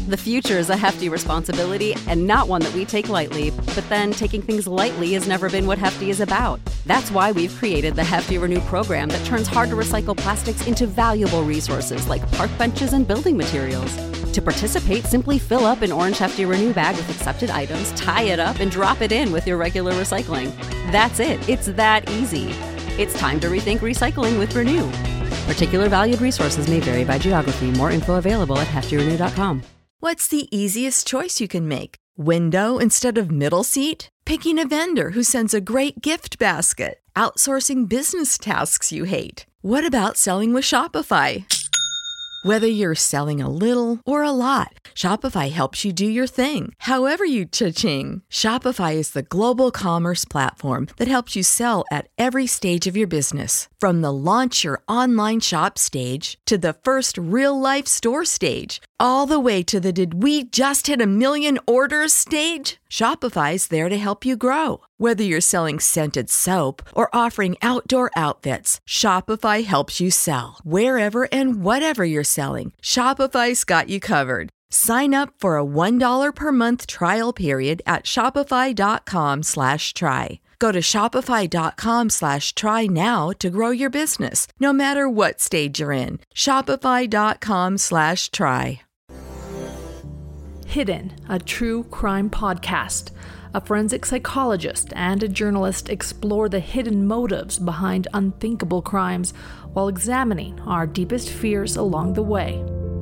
The future is a hefty responsibility and not one that we take lightly, but then taking things lightly has never been what Hefty is about. That's why we've created the Hefty Renew program that turns hard-to-recycle plastics into valuable resources like park benches and building materials. To participate, simply fill up an orange Hefty Renew bag with accepted items, tie it up, and drop it in with your regular recycling. That's it. It's that easy. It's time to rethink recycling with Renew. Particular valued resources may vary by geography. More info available at heftyrenew.com. What's the easiest choice you can make? Window instead of middle seat? Picking a vendor who sends a great gift basket? Outsourcing business tasks you hate? What about selling with Shopify? Whether you're selling a little or a lot, Shopify helps you do your thing, however you cha-ching. Shopify is the global commerce platform that helps you sell at every stage of your business. From the launch your online shop stage to the first real-life store stage, all the way to the did we just hit a million orders stage. Shopify's there to help you grow. Whether you're selling scented soap or offering outdoor outfits, Shopify helps you sell. Wherever and whatever you're selling, Shopify's got you covered. Sign up for a $1 per month trial period at shopify.com/try. Go to shopify.com/try now to grow your business, no matter what stage you're in. Shopify.com/try. Hidden, a true crime podcast. A forensic psychologist and a journalist explore the hidden motives behind unthinkable crimes while examining our deepest fears along the way.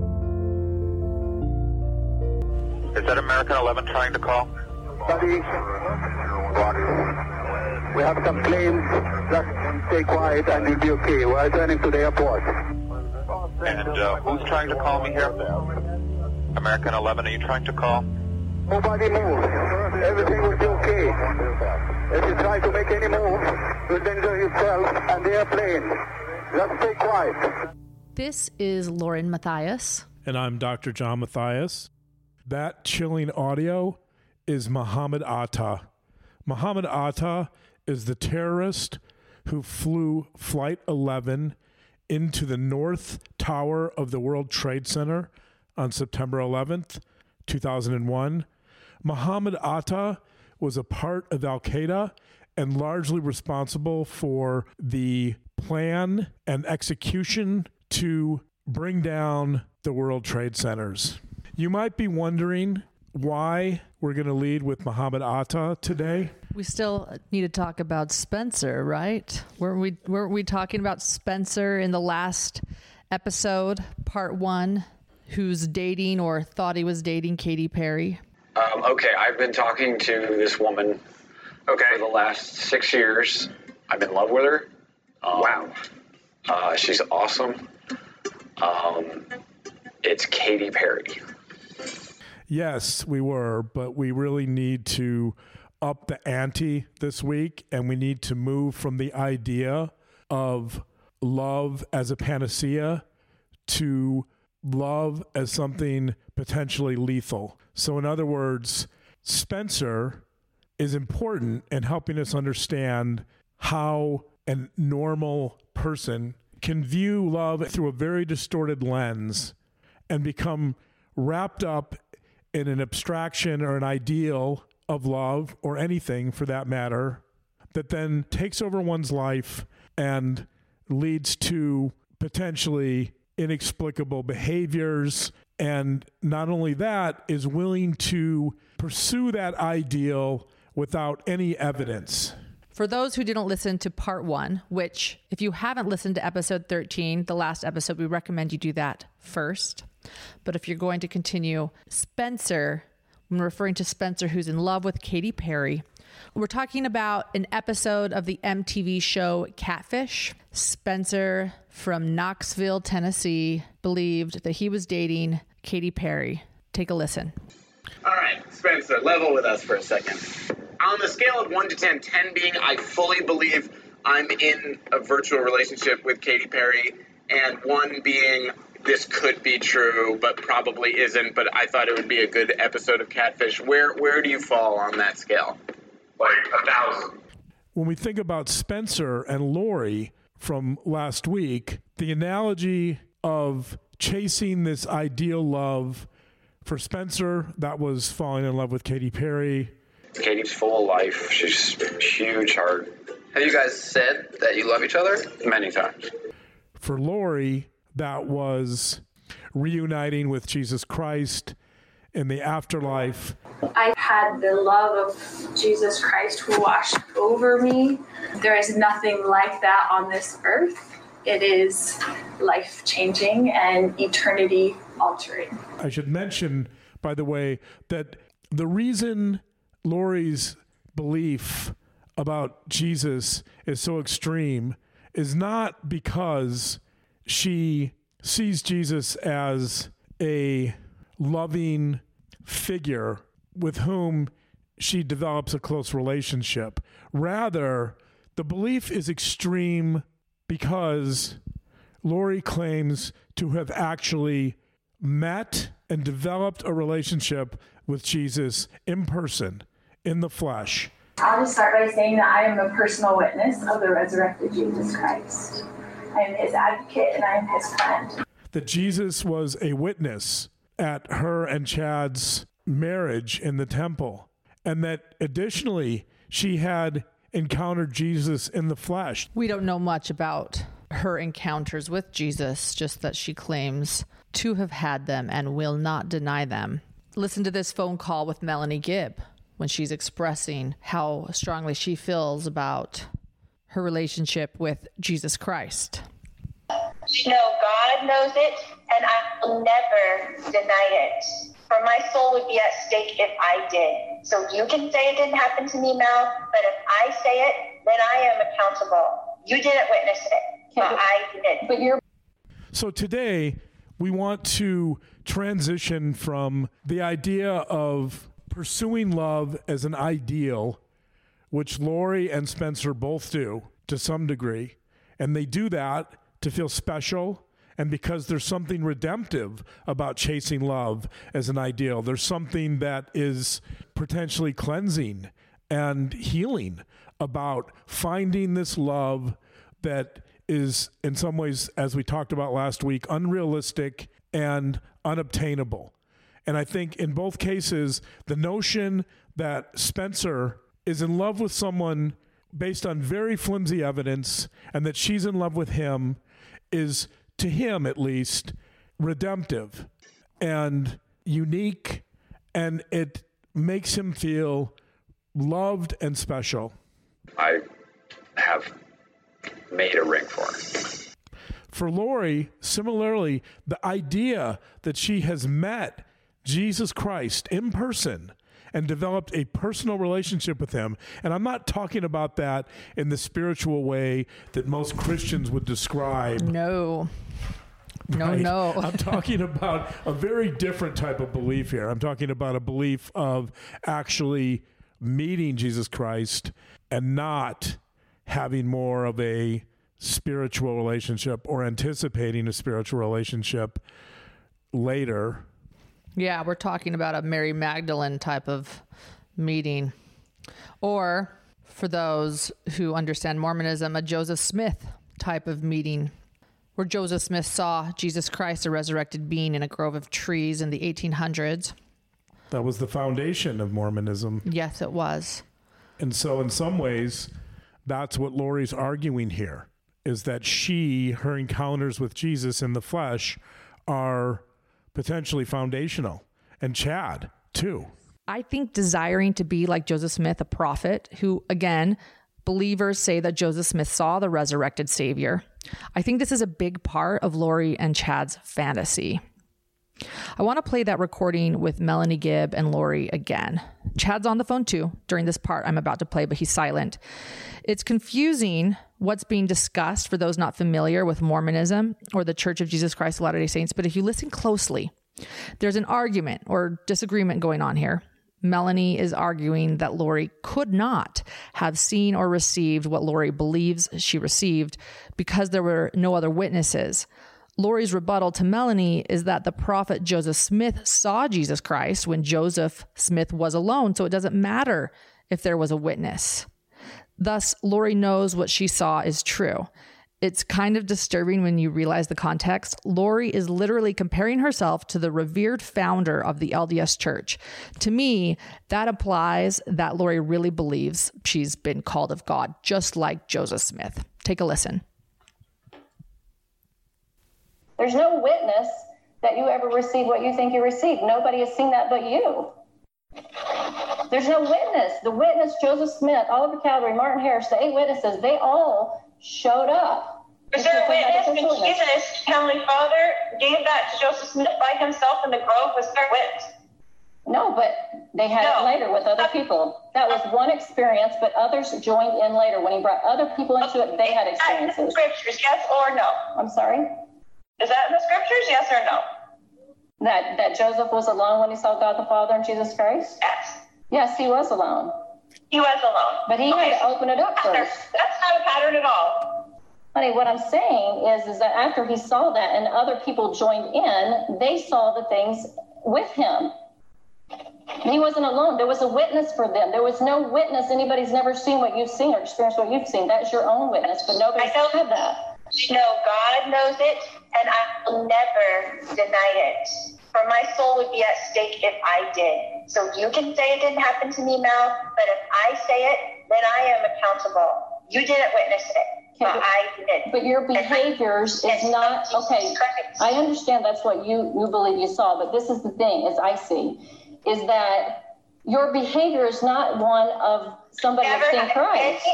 Is that American 11 trying to call? Buddy, we have some claims. Just stay quiet and you'll be okay. We're turning to the airport. And who's trying to call me here? American 11, are you trying to call? Nobody move. Everything will be okay. If you try to make any move, you'll injure yourself and the airplane. Just stay quiet. This is Lauren Matthias. And I'm Dr. John Matthias. That chilling audio is Mohammed Atta. Mohammed Atta is the terrorist who flew Flight 11 into the North Tower of the World Trade Center on September 11th, 2001. Mohammed Atta was a part of Al-Qaeda and largely responsible for the plan and execution to bring down the World Trade Centers. You might be wondering why we're going to lead with Mohammed Atta today. We still need to talk about Spencer, right? Weren't we talking about Spencer in the last episode, part 1, who's dating or thought he was dating Katy Perry? Okay, I've been talking to this woman for the last 6 years. I'm in love with her. Wow. She's awesome. It's Katy Perry. Yes, we were, but we really need to up the ante this week, and we need to move from the idea of love as a panacea to love as something potentially lethal. So in other words, Spencer is important in helping us understand how a normal person can view love through a very distorted lens and become wrapped up in an abstraction or an ideal of love or anything for that matter that then takes over one's life and leads to potentially inexplicable behaviors. And not only that, is willing to pursue that ideal without any evidence. For those who didn't listen to part 1, which if you haven't listened to episode 13, the last episode, we recommend you do that first. But if you're going to continue, Spencer, when referring to Spencer, who's in love with Katy Perry, we're talking about an episode of the MTV show Catfish. Spencer from Knoxville, Tennessee, believed that he was dating Katy Perry. Take a listen. All right, Spencer, level with us for a second. On the scale of 1 to 10, 10 being I fully believe I'm in a virtual relationship with Katy Perry, and 1 being this could be true, but probably isn't, but I thought it would be a good episode of Catfish. Where do you fall on that scale? Like 1,000. When we think about Spencer and Lori from last week, the analogy of chasing this ideal love For Spencer, that was falling in love with Katy Perry. Katie's full of life. She's huge heart. Have you guys said that you love each other? Many times. For Lori, that was reuniting with Jesus Christ in the afterlife. I had the love of Jesus Christ who washed over me. There is nothing like that on this earth. It is life-changing and eternity-altering. I should mention, by the way, that the reason Lori's belief about Jesus is so extreme is not because she sees Jesus as a loving figure with whom she develops a close relationship. Rather, the belief is extreme because Lori claims to have actually met and developed a relationship with Jesus in person, in the flesh. I'll just start by saying that I am a personal witness of the resurrected Jesus Christ. I am his advocate and I am his friend. That Jesus was a witness at her and Chad's marriage in the temple, and that additionally she had encountered Jesus in the flesh. We don't know much about her encounters with Jesus, just that she claims to have had them and will not deny them. Listen to this phone call with Melanie Gibb when she's expressing how strongly she feels about her relationship with Jesus Christ. No, God knows it, and I will never deny it. For my soul would be at stake if I did. So you can say it didn't happen to me, Mel, but if I say it, then I am accountable. You didn't witness it, but I did. But you're... So today, we want to transition from the idea of pursuing love as an ideal, which Lori and Spencer both do to some degree, and they do that to feel special, and because there's something redemptive about chasing love as an ideal. There's something that is potentially cleansing and healing about finding this love that is, in some ways, as we talked about last week, unrealistic and unobtainable. And I think in both cases, the notion that Spencer is in love with someone based on very flimsy evidence and that she's in love with him is, to him at least, redemptive and unique, and it makes him feel loved and special. I have made a ring for her. For Lori, similarly, the idea that she has met Jesus Christ in person and developed a personal relationship with him. And I'm not talking about that in the spiritual way that most Christians would describe. No. Right? No. I'm talking about a very different type of belief here. I'm talking about a belief of actually meeting Jesus Christ and not having more of a spiritual relationship or anticipating a spiritual relationship later. Yeah, we're talking about a Mary Magdalene type of meeting. Or, for those who understand Mormonism, a Joseph Smith type of meeting, where Joseph Smith saw Jesus Christ, a resurrected being, in a grove of trees in the 1800s. That was the foundation of Mormonism. Yes, it was. And so in some ways, that's what Lori's arguing here, is that her encounters with Jesus in the flesh are potentially foundational. And Chad, too. I think desiring to be like Joseph Smith, a prophet, who, again, believers say that Joseph Smith saw the resurrected Savior. I think this is a big part of Lori and Chad's fantasy. I want to play that recording with Melanie Gibb and Lori again. Chad's on the phone too during this part I'm about to play, but he's silent. It's confusing what's being discussed for those not familiar with Mormonism or the Church of Jesus Christ of Latter-day Saints, but if you listen closely, there's an argument or disagreement going on here. Melanie is arguing that Lori could not have seen or received what Lori believes she received because there were no other witnesses. Lori's rebuttal to Melanie is that the prophet Joseph Smith saw Jesus Christ when Joseph Smith was alone, so it doesn't matter if there was a witness. Thus, Lori knows what she saw is true. It's kind of disturbing when you realize the context. Lori is literally comparing herself to the revered founder of the LDS Church. To me, that implies that Lori really believes she's been called of God, just like Joseph Smith. Take a listen. There's no witness that you ever received what you think you received. Nobody has seen that but you. There's no witness. The witness, Joseph Smith, Oliver Cowdery, Martin Harris, the 8 witnesses, they all showed up. Was there a witness when Jesus, Heavenly Father, gave that to Joseph Smith by himself in the grove? Was there a witness? No, but they had it later with other people. That was one experience, but others joined in later. When he brought other people into it, they had experiences. In the scriptures, yes or no? I'm sorry? Is that in the scriptures, yes or no? That Joseph was alone when he saw God the Father and Jesus Christ? Yes. Yes, he was alone. He was alone. But he had to open it up first. That's not a pattern at all. Honey, what I'm saying is that after he saw that and other people joined in, they saw the things with him. He wasn't alone. There was a witness for them. There was no witness. Anybody's never seen what you've seen or experienced what you've seen. That's your own witness, but nobody's had that. No, God knows it, and I will never deny it. For my soul would be at stake if I did. So you can say it didn't happen to me, Mel, but if I say it, then I am accountable. You didn't witness it, but I did. But your behaviors is not, okay, I understand that's what you believe you saw, but this is the thing, as I see, is that your behavior is not one of somebody that's seen Christ.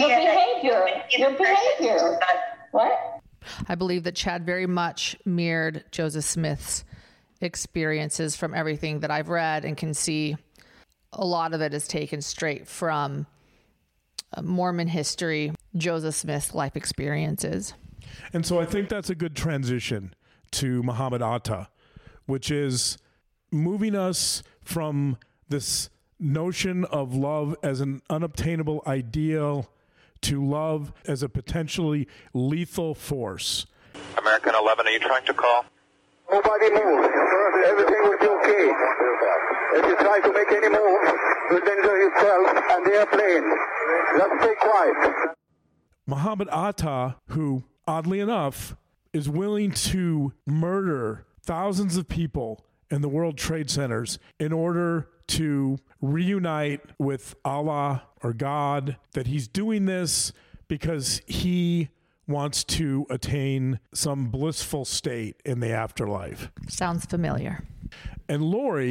Your behavior. What? I believe that Chad very much mirrored Joseph Smith's experiences from everything that I've read and can see. A lot of it is taken straight from Mormon history, Joseph Smith's life experiences. And so I think that's a good transition to Muhammad Atta, which is moving us from this notion of love as an unobtainable ideal to love as a potentially lethal force. American 11, are you trying to call? Nobody move. Everything will be okay. If you try to make any move, you'll danger yourself and the airplane. Just stay quiet. Muhammad Atta, who, oddly enough, is willing to murder thousands of people in the World Trade Centers in order to reunite with Allah or God, that he's doing this because he wants to attain some blissful state in the afterlife. Sounds familiar. And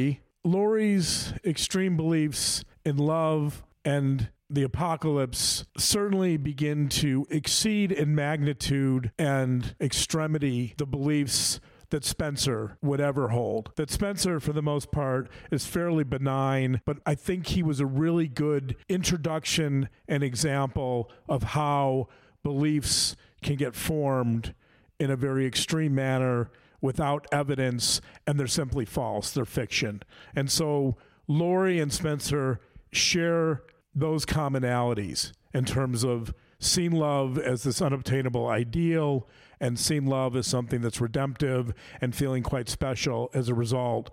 Lori's extreme beliefs in love and the apocalypse certainly begin to exceed in magnitude and extremity the beliefs that Spencer would ever hold. That Spencer, for the most part, is fairly benign, but I think he was a really good introduction and example of how beliefs can get formed in a very extreme manner without evidence, and they're simply false. They're fiction. And so Lori and Spencer share those commonalities in terms of seeing love as this unobtainable ideal and seeing love as something that's redemptive and feeling quite special as a result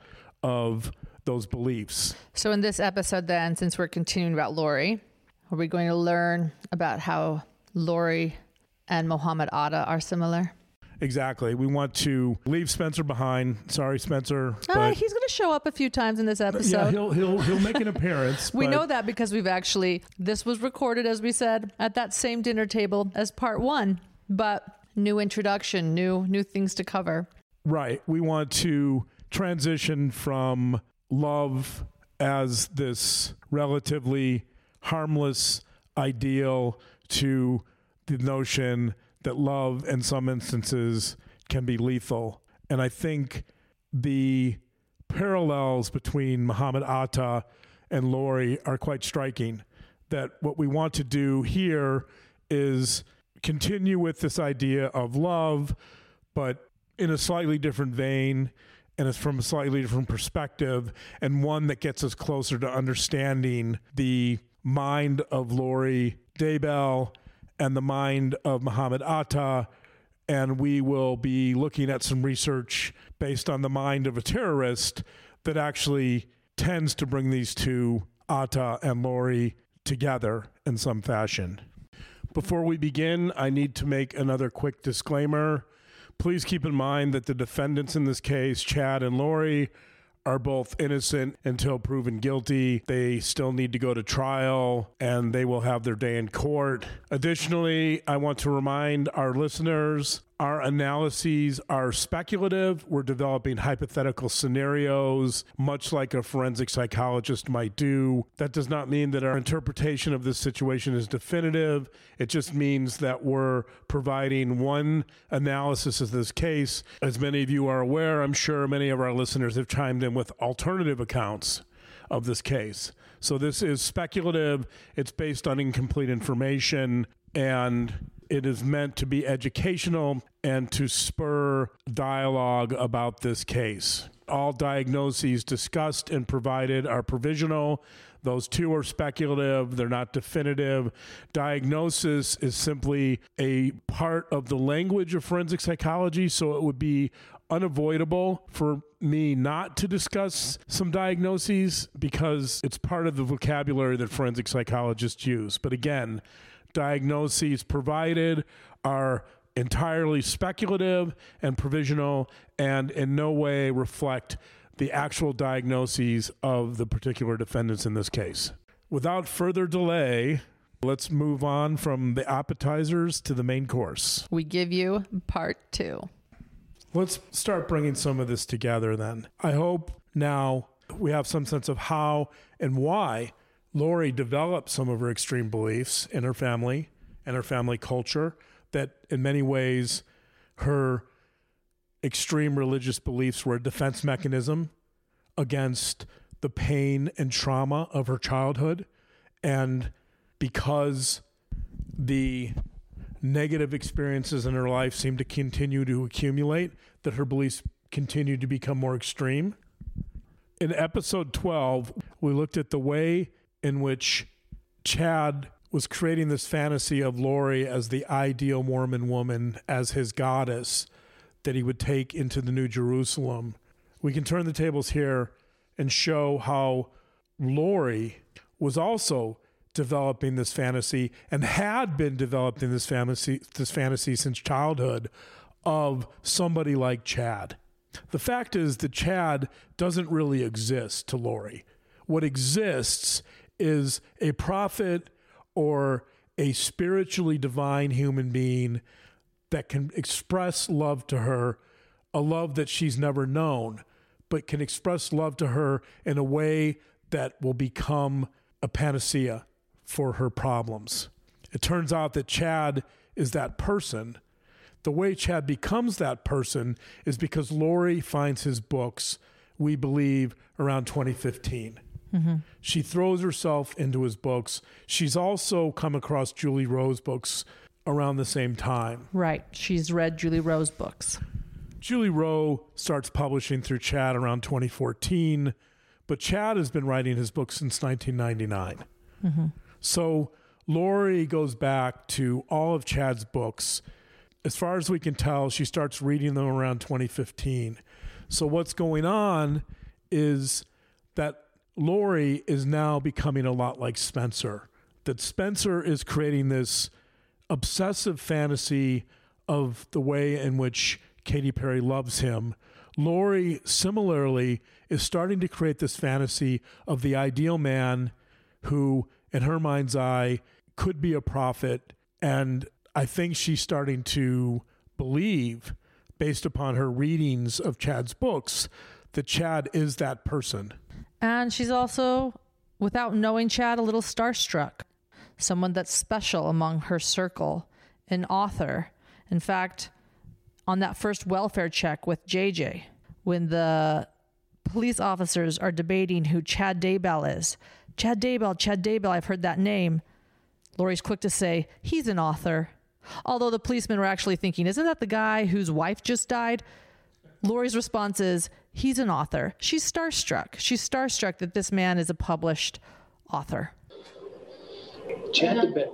of those beliefs. So in this episode then, since we're continuing about Lori, are we going to learn about how Lori and Muhammad Atta are similar? Exactly. We want to leave Spencer behind. Sorry, Spencer. He's going to show up a few times in this episode. Yeah, he'll make an appearance. We know that because this was recorded, as we said, at that same dinner table as part 1, but new introduction, new things to cover. Right. We want to transition from love as this relatively harmless ideal to the notion that love in some instances can be lethal. And I think the parallels between Muhammad Atta and Lori are quite striking. That what we want to do here is continue with this idea of love, but in a slightly different vein, and it's from a slightly different perspective, and one that gets us closer to understanding the mind of Lori Daybell and the mind of Muhammad Atta, and we will be looking at some research based on the mind of a terrorist that actually tends to bring these two, Atta and Lori, together in some fashion. Before we begin, I need to make another quick disclaimer. Please keep in mind that the defendants in this case, Chad and Lori, are both innocent until proven guilty. They still need to go to trial, and they will have their day in court. Additionally, I want to remind our listeners, our analyses are speculative. We're developing hypothetical scenarios, much like a forensic psychologist might do. That does not mean that our interpretation of this situation is definitive. It just means that we're providing one analysis of this case. As many of you are aware, I'm sure many of our listeners have chimed in with alternative accounts of this case. So this is speculative. It's based on incomplete information, and it is meant to be educational and to spur dialogue about this case. All diagnoses discussed and provided are provisional. Those two are speculative. They're not definitive. Diagnosis is simply a part of the language of forensic psychology, so it would be unavoidable for me not to discuss some diagnoses because it's part of the vocabulary that forensic psychologists use. But again, diagnoses provided are entirely speculative and provisional and in no way reflect the actual diagnoses of the particular defendants in this case. Without further delay, let's move on from the appetizers to the main course. We give you part 2. Let's start bringing some of this together then. I hope now we have some sense of how and why Lori developed some of her extreme beliefs in her family and her family culture, that in many ways her extreme religious beliefs were a defense mechanism against the pain and trauma of her childhood. And because the negative experiences in her life seemed to continue to accumulate, that her beliefs continued to become more extreme. In episode 12, we looked at the way in which Chad was creating this fantasy of Lori as the ideal Mormon woman, as his goddess that he would take into the New Jerusalem. We can turn the tables here and show how Lori was also developing this fantasy and had been developing this fantasy since childhood of somebody like Chad. The fact is that Chad doesn't really exist to Lori. What exists is a prophet or a spiritually divine human being that can express love to her, a love that she's never known, but can express love to her in a way that will become a panacea for her problems. It turns out that Chad is that person. The way Chad becomes that person is because Lori finds his books, we believe, around 2015. Mm-hmm. She throws herself into his books. She's also come across Julie Rowe's books around the same time. Right. She's read Julie Rowe's books. Julie Rowe starts publishing through Chad around 2014, but Chad has been writing his books since 1999. Mm-hmm. So Lori goes back to all of Chad's books. As far as we can tell, she starts reading them around 2015. So what's going on is that Lori is now becoming a lot like Spencer. That Spencer is creating this obsessive fantasy of the way in which Katy Perry loves him. Lori, similarly, is starting to create this fantasy of the ideal man who, in her mind's eye, could be a prophet. And I think she's starting to believe, based upon her readings of Chad's books, that Chad is that person. And she's also, without knowing Chad, a little starstruck. Someone that's special among her circle, an author. In fact, on that first welfare check with JJ, when the police officers are debating who Chad Daybell is. Chad Daybell, I've heard that name. Lori's quick to say, he's an author. Although the policemen were actually thinking, isn't that the guy whose wife just died? Lori's response is, he's an author. She's starstruck. She's starstruck that this man is a published author. Chad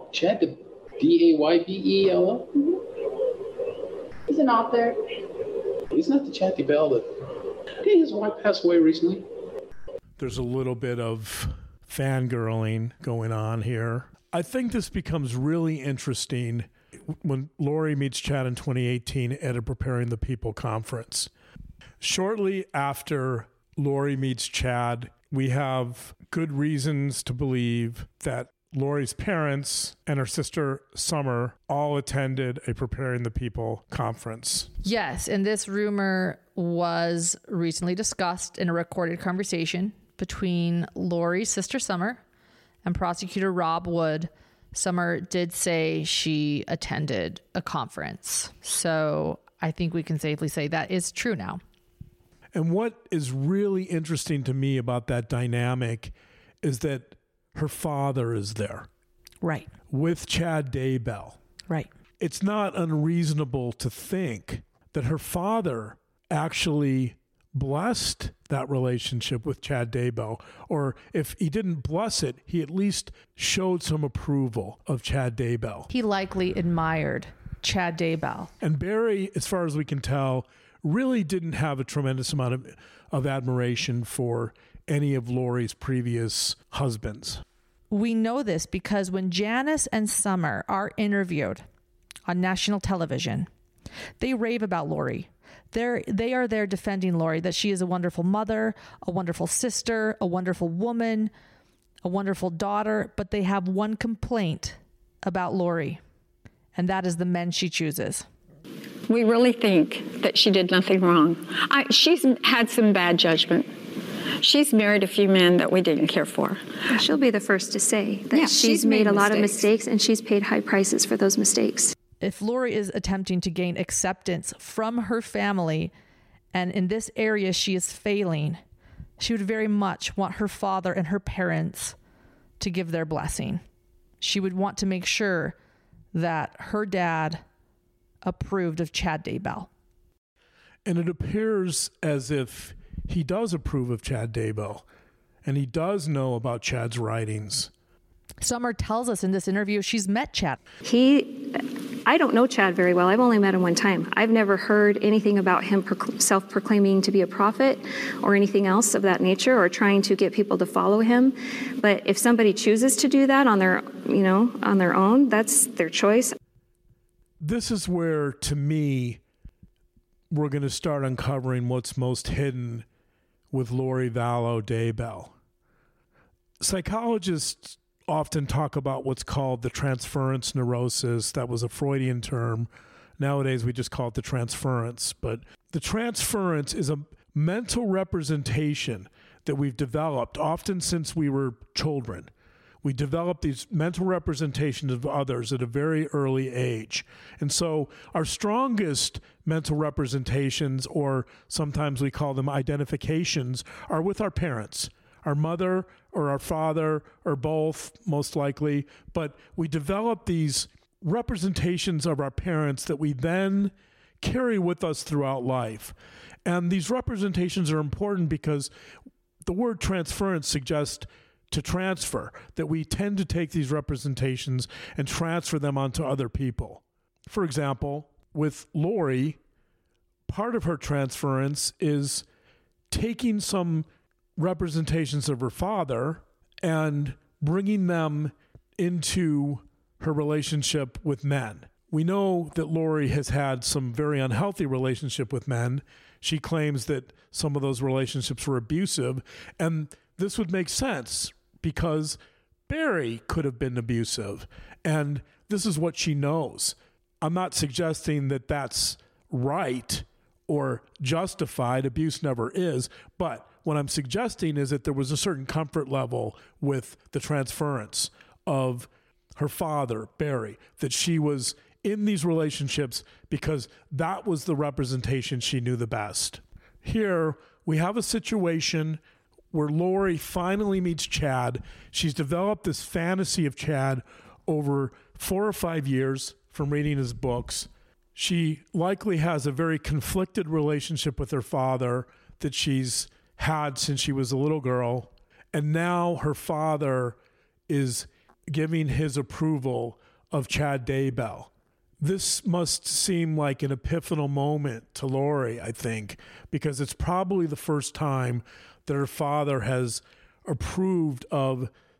Daybell? He's an author. He's not the Chad Daybell that... Didn't his wife pass away recently? There's a little bit of fangirling going on here. I think this becomes really interesting when Lori meets Chad in 2018 at a Preparing the People conference. Shortly after Lori meets Chad, we have good reasons to believe that Lori's parents and her sister Summer all attended a Preparing the People conference. Yes, and this rumor was recently discussed in a recorded conversation between Lori's sister Summer and prosecutor Rob Wood. Summer did say she attended a conference. So I think we can safely say that is true now. And what is really interesting to me about that dynamic is that her father is there. Right. With Chad Daybell. Right. It's not unreasonable to think that her father actually blessed that relationship with Chad Daybell, or if he didn't bless it, he at least showed some approval of Chad Daybell. He likely admired Chad Daybell. And Barry, as far as we can tell, really didn't have a tremendous amount of admiration for any of Lori's previous husbands. We know this because when Janice and Summer are interviewed on national television, they rave about Lori. They are there defending Lori, that she is a wonderful mother, a wonderful sister, a wonderful woman, a wonderful daughter, but they have one complaint about Lori, and that is the men she chooses. We really think that she did nothing wrong. She's had some bad judgment. She's married a few men that we didn't care for. She'll be the first to say that she's made a lot of mistakes and she's paid high prices for those mistakes. If Lori is attempting to gain acceptance from her family, and in this area she is failing, she would very much want her father and her parents to give their blessing. She would want to make sure that her dad approved of Chad Daybell. And it appears as if he does approve of Chad Daybell, and he does know about Chad's writings. Summer tells us in this interview she's met Chad. I don't know Chad very well. I've only met him one time. I've never heard anything about him self-proclaiming to be a prophet or anything else of that nature, or trying to get people to follow him. But if somebody chooses to do that on their own, that's their choice. This is where, to me, we're going to start uncovering what's most hidden with Lori Vallow Daybell. Psychologists often talk about what's called the transference neurosis. That was a Freudian term. Nowadays, we just call it the transference. But the transference is a mental representation that we've developed often since we were children. We develop these mental representations of others at a very early age. And so our strongest mental representations, or sometimes we call them identifications, are with our parents, our mother or our father, or both, most likely. But we develop these representations of our parents that we then carry with us throughout life. And these representations are important because the word transference suggests to transfer, that we tend to take these representations and transfer them onto other people. For example, with Lori, part of her transference is taking some representations of her father and bringing them into her relationship with men. We know that Lori has had some very unhealthy relationship with men. She claims that some of those relationships were abusive, and this would make sense because Barry could have been abusive, and this is what she knows. I'm not suggesting that that's right or justified. Abuse never is, but what I'm suggesting is that there was a certain comfort level with the transference of her father, Barry, that she was in these relationships because that was the representation she knew the best. Here, we have a situation where Lori finally meets Chad. She's developed this fantasy of Chad over 4 or 5 years from reading his books. She likely has a very conflicted relationship with her father that she's had since she was a little girl. And now her father is giving his approval of Chad Daybell. This must seem like an epiphanal moment to Lori, I think, because it's probably the first time that her father has approved of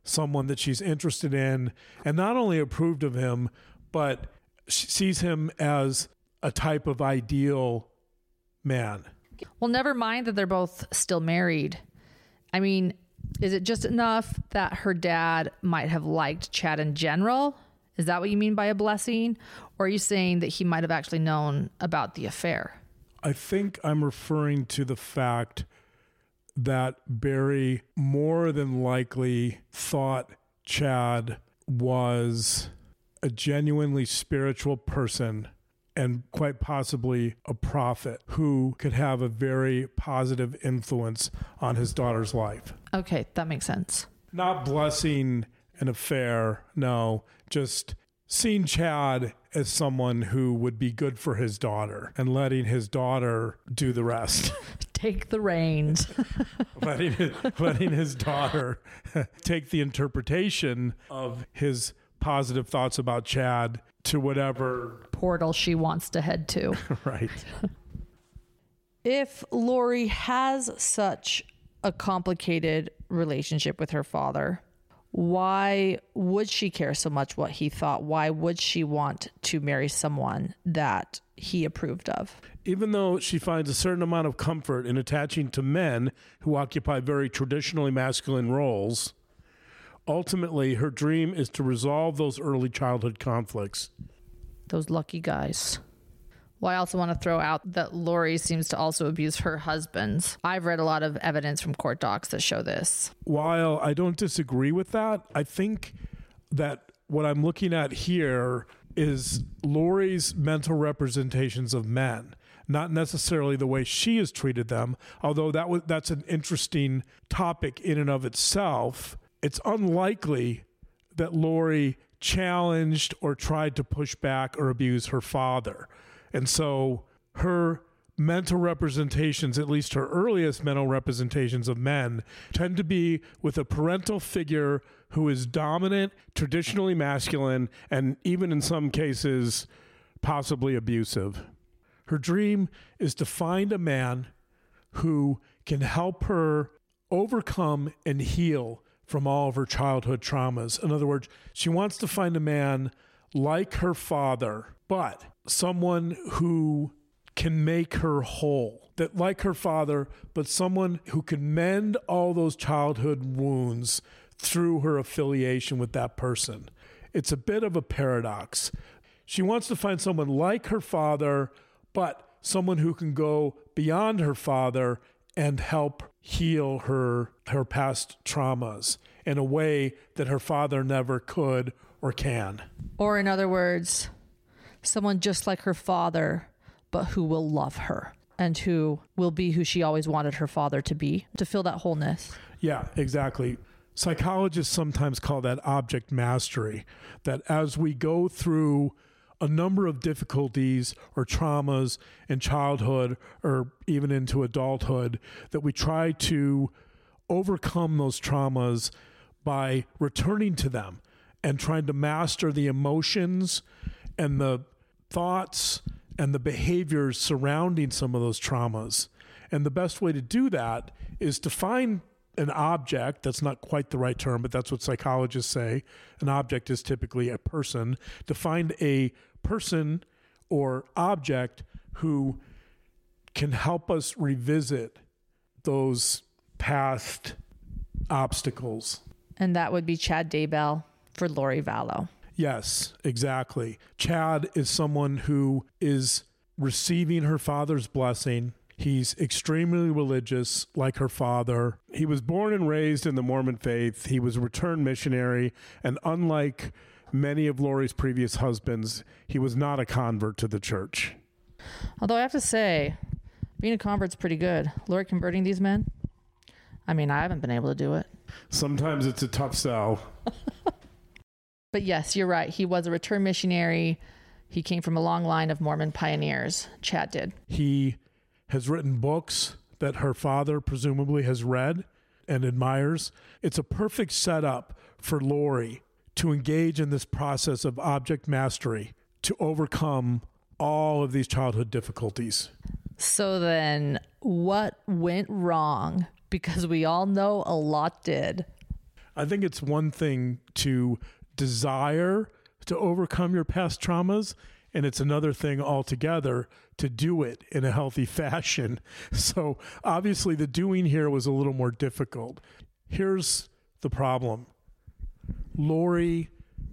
someone that she's interested in, and not only approved of him, but she sees him as a type of ideal man. Well, never mind that they're both still married. I mean, is it just enough that her dad might have liked Chad in general? Is that what you mean by a blessing? Or are you saying that he might have actually known about the affair? I think I'm referring to the fact that Barry more than likely thought Chad was a genuinely spiritual person and quite possibly a prophet who could have a very positive influence on his daughter's life. Okay, that makes sense. Not blessing an affair, no, just seeing Chad as someone who would be good for his daughter and letting his daughter do the rest. Take the reins. letting his daughter take the interpretation of his positive thoughts about Chad to whatever portal she wants to head to. Right. If Lori has such a complicated relationship with her father, why would she care so much what he thought? Why would she want to marry someone that he approved of? Even though she finds a certain amount of comfort in attaching to men who occupy very traditionally masculine roles, ultimately her dream is to resolve those early childhood conflicts. Those lucky guys. Well, I also want to throw out that Lori seems to also abuse her husbands. I've read a lot of evidence from court docs that show this. While I don't disagree with that, I think that what I'm looking at here is Lori's mental representations of men, not necessarily the way she has treated them, although that's an interesting topic in and of itself. It's unlikely that Lori challenged or tried to push back or abuse her father. And so her mental representations, at least her earliest mental representations of men, tend to be with a parental figure who is dominant, traditionally masculine, and even in some cases, possibly abusive. Her dream is to find a man who can help her overcome and heal from all of her childhood traumas. In other words, she wants to find a man like her father, but someone who can make her whole. That like her father, but someone who can mend all those childhood wounds through her affiliation with that person. It's a bit of a paradox. She wants to find someone like her father, but someone who can go beyond her father and help heal her past traumas in a way that her father never could or can. Or in other words, someone just like her father, but who will love her and who will be who she always wanted her father to be, to fill that wholeness. Yeah, exactly. Psychologists sometimes call that object mastery, that as we go through a number of difficulties or traumas in childhood or even into adulthood, that we try to overcome those traumas by returning to them and trying to master the emotions and the thoughts and the behaviors surrounding some of those traumas. And the best way to do that is to find an object. That's not quite the right term, but that's what psychologists say. An object is typically a person. To find a person or object who can help us revisit those past obstacles. And that would be Chad Daybell for Lori Vallow. Yes, exactly. Chad is someone who is receiving her father's blessing. He's extremely religious, like her father. He was born and raised in the Mormon faith. He was a returned missionary, and unlike many of Lori's previous husbands, he was not a convert to the church. Although I have to say, being a convert's pretty good. Lori converting these men? I mean, I haven't been able to do it. Sometimes it's a tough sell. But yes, you're right. He was a returned missionary. He came from a long line of Mormon pioneers. Chad did. He has written books that her father presumably has read and admires. It's a perfect setup for Lori to engage in this process of object mastery to overcome all of these childhood difficulties. So then what went wrong? Because we all know a lot did. I think it's one thing to desire to overcome your past traumas, and it's another thing altogether to do it in a healthy fashion. So obviously the doing here was a little more difficult. Here's the problem. Lori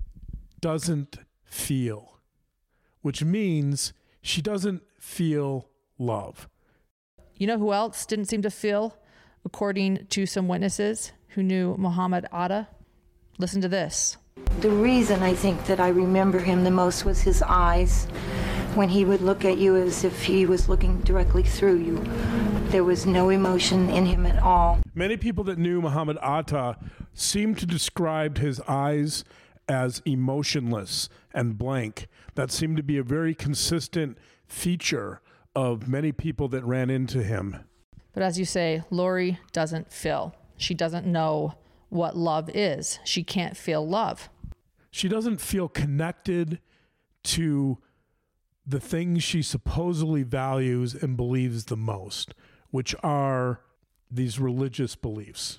doesn't feel, which means she doesn't feel love. You know who else didn't seem to feel, according to some witnesses who knew Muhammad Atta? Listen to this. The reason I think that I remember him the most was his eyes. When he would look at you as if he was looking directly through you. There was no emotion in him at all. Many people that knew Muhammad Atta seemed to describe his eyes as emotionless and blank. That seemed to be a very consistent feature of many people that ran into him. But as you say, Lori doesn't feel. She doesn't know what love is. She can't feel love. She doesn't feel connected to the things she supposedly values and believes the most, which are these religious beliefs.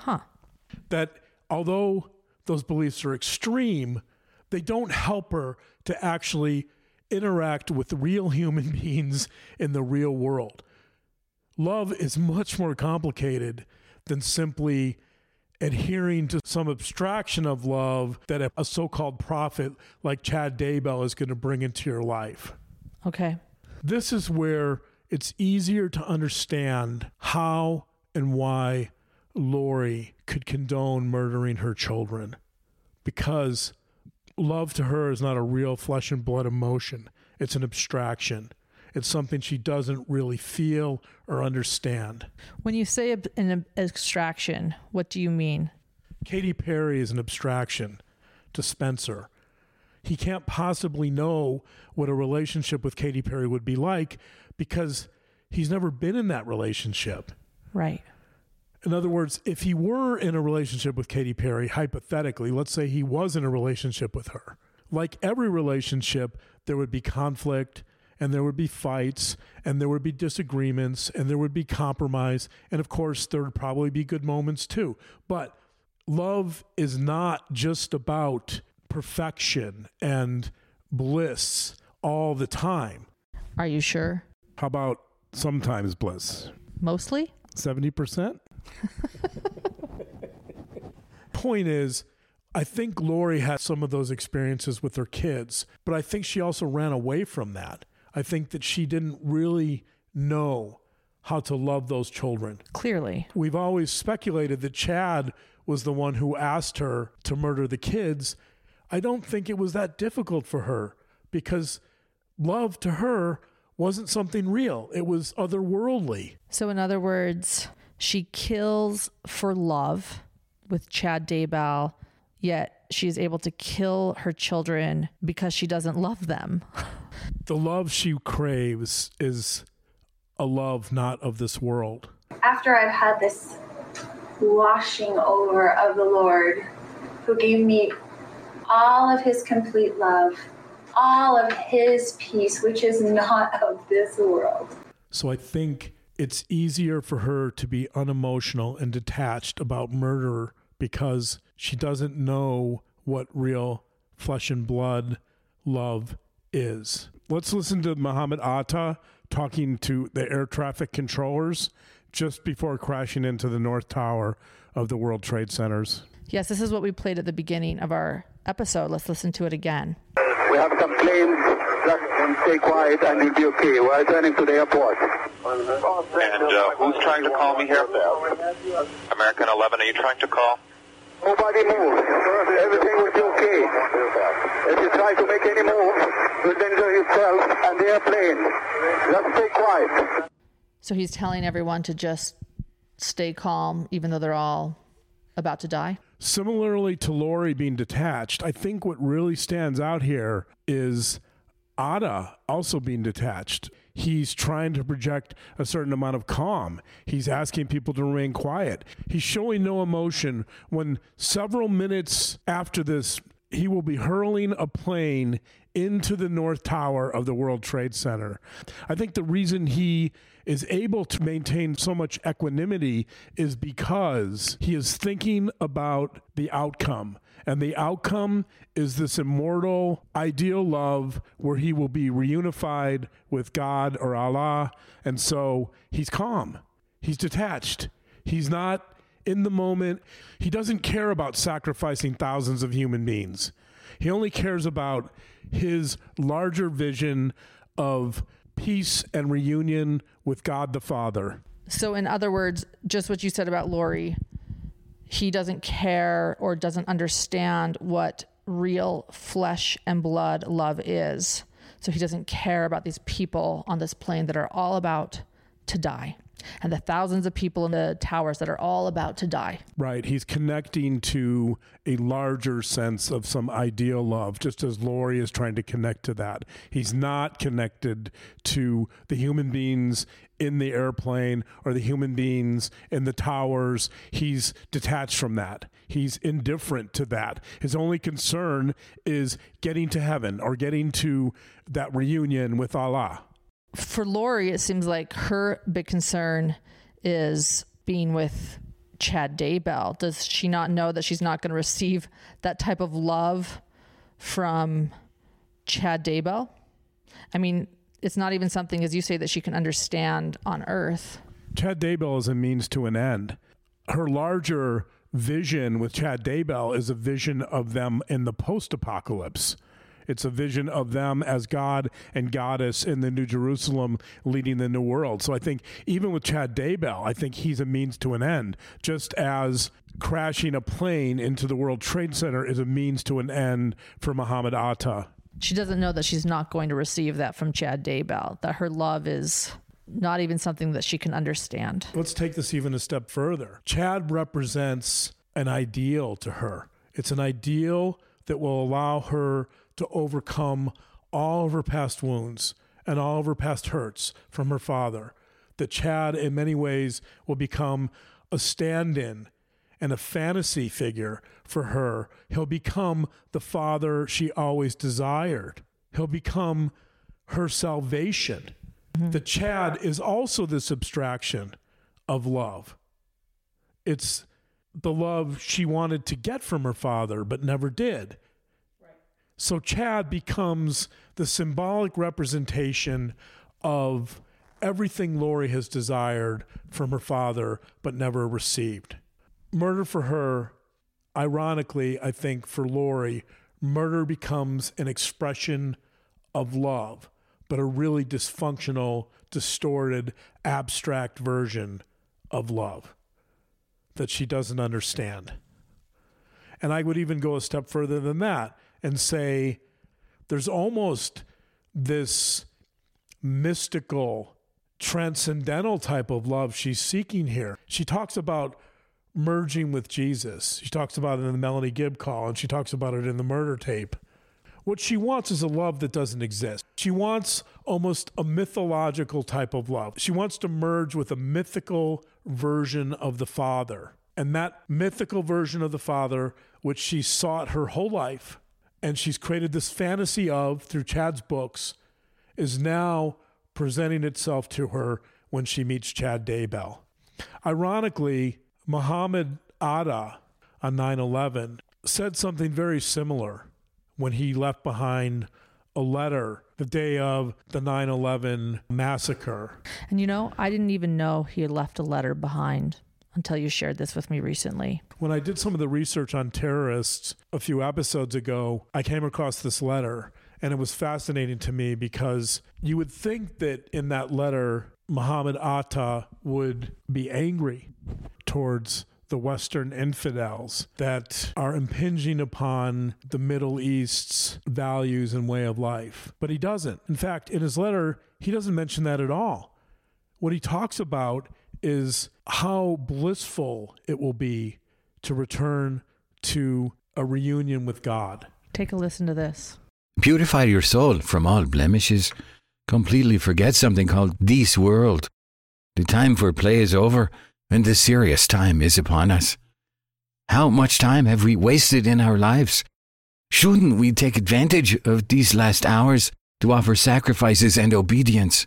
That although those beliefs are extreme, they don't help her to actually interact with real human beings in the real world. Love is much more complicated than simply adhering to some abstraction of love that a so-called prophet like Chad Daybell is going to bring into your life. Okay. This is where it's easier to understand how and why Lori could condone murdering her children, because love to her is not a real flesh and blood emotion. It's an abstraction. It's something she doesn't really feel or understand. When you say an abstraction, what do you mean? Katy Perry is an abstraction to Spencer. He can't possibly know what a relationship with Katy Perry would be like because he's never been in that relationship. Right. In other words, if he were in a relationship with Katy Perry, hypothetically, let's say he was in a relationship with her. Like every relationship, there would be conflict, and there would be fights, and there would be disagreements, and there would be compromise, and of course, there would probably be good moments too. But love is not just about perfection and bliss all the time. Are you sure? How about sometimes bliss? Mostly? 70%? Point is, I think Lori had some of those experiences with her kids, but I think she also ran away from that. I think that she didn't really know how to love those children. Clearly. We've always speculated that Chad was the one who asked her to murder the kids. I don't think it was that difficult for her because love to her wasn't something real. It was otherworldly. So in other words, she kills for love with Chad Daybell, yet she's able to kill her children because she doesn't love them. The love she craves is a love not of this world. After I've had this washing over of the Lord, who gave me all of his complete love, all of his peace, which is not of this world. So I think it's easier for her to be unemotional and detached about murder because she doesn't know what real flesh and blood love is. Let's listen to Muhammad Atta talking to the air traffic controllers just before crashing into the North Tower of the World Trade Centers. Yes, this is what we played at the beginning of our episode. Let's listen to it again. We have some planes. Just stay quiet and you'll be okay. We're turning to the airport. And who's trying to call me here? American 11, are you trying to call? Nobody move. Everything will be okay. If you try to make any move, you'll danger yourself and the airplane. Just stay quiet. So he's telling everyone to just stay calm, even though they're all about to die? Similarly to Lori being detached, I think what really stands out here is Atta also being detached. He's trying to project a certain amount of calm. He's asking people to remain quiet. He's showing no emotion when several minutes after this, he will be hurling a plane into the North Tower of the World Trade Center. I think the reason he is able to maintain so much equanimity is because he is thinking about the outcome. And the outcome is this immortal, ideal love where he will be reunified with God or Allah. And so he's calm. He's detached. He's not in the moment. He doesn't care about sacrificing thousands of human beings. He only cares about his larger vision of peace and reunion with God the Father. So in other words, just what you said about Lori, he doesn't care or doesn't understand what real flesh and blood love is. So he doesn't care about these people on this plane that are all about to die, and the thousands of people in the towers that are all about to die. Right. He's connecting to a larger sense of some ideal love, just as Lori is trying to connect to that. He's not connected to the human beings in the airplane or the human beings in the towers. He's detached from that. He's indifferent to that. His only concern is getting to heaven or getting to that reunion with Allah. For Lori, it seems like her big concern is being with Chad Daybell. Does she not know that she's not going to receive that type of love from Chad Daybell? I mean, it's not even something, as you say, that she can understand on Earth. Chad Daybell is a means to an end. Her larger vision with Chad Daybell is a vision of them in the post-apocalypse. It's a vision of them as God and Goddess in the New Jerusalem leading the new world. So I think even with Chad Daybell, I think he's a means to an end, just as crashing a plane into the World Trade Center is a means to an end for Muhammad Atta. She doesn't know that she's not going to receive that from Chad Daybell, that her love is not even something that she can understand. Let's take this even a step further. Chad represents an ideal to her. It's an ideal that will allow her to overcome all of her past wounds and all of her past hurts from her father. That Chad, in many ways, will become a stand-in and a fantasy figure for her. He'll become the father she always desired. He'll become her salvation. Mm-hmm. The Chad is also this abstraction of love. It's the love she wanted to get from her father, but never did. So Chad becomes the symbolic representation of everything Lori has desired from her father, but never received. Murder for her, ironically, I think for Lori, murder becomes an expression of love, but a really dysfunctional, distorted, abstract version of love that she doesn't understand. And I would even go a step further than that and say there's almost this mystical, transcendental type of love she's seeking here. She talks about merging with Jesus. She talks about it in the Melanie Gibb call, and she talks about it in the Murder Tape. What she wants is a love that doesn't exist. She wants almost a mythological type of love. She wants to merge with a mythical version of the Father. And that mythical version of the Father, which she sought her whole life, and she's created this fantasy of through Chad's books, is now presenting itself to her when she meets Chad Daybell. Ironically, Muhammad Atta on 9/11 said something very similar when he left behind a letter the day of the 9/11 massacre. And you know, I didn't even know he had left a letter behind until you shared this with me recently. When I did some of the research on terrorists a few episodes ago, I came across this letter, and it was fascinating to me because you would think that in that letter, Muhammad Atta would be angry towards the Western infidels that are impinging upon the Middle East's values and way of life. But he doesn't. In fact, in his letter, he doesn't mention that at all. What he talks about is how blissful it will be to return to a reunion with God. Take a listen to this. Purify your soul from all blemishes. Completely forget something called this world. The time for play is over, and the serious time is upon us. How much time have we wasted in our lives? Shouldn't we take advantage of these last hours to offer sacrifices and obedience?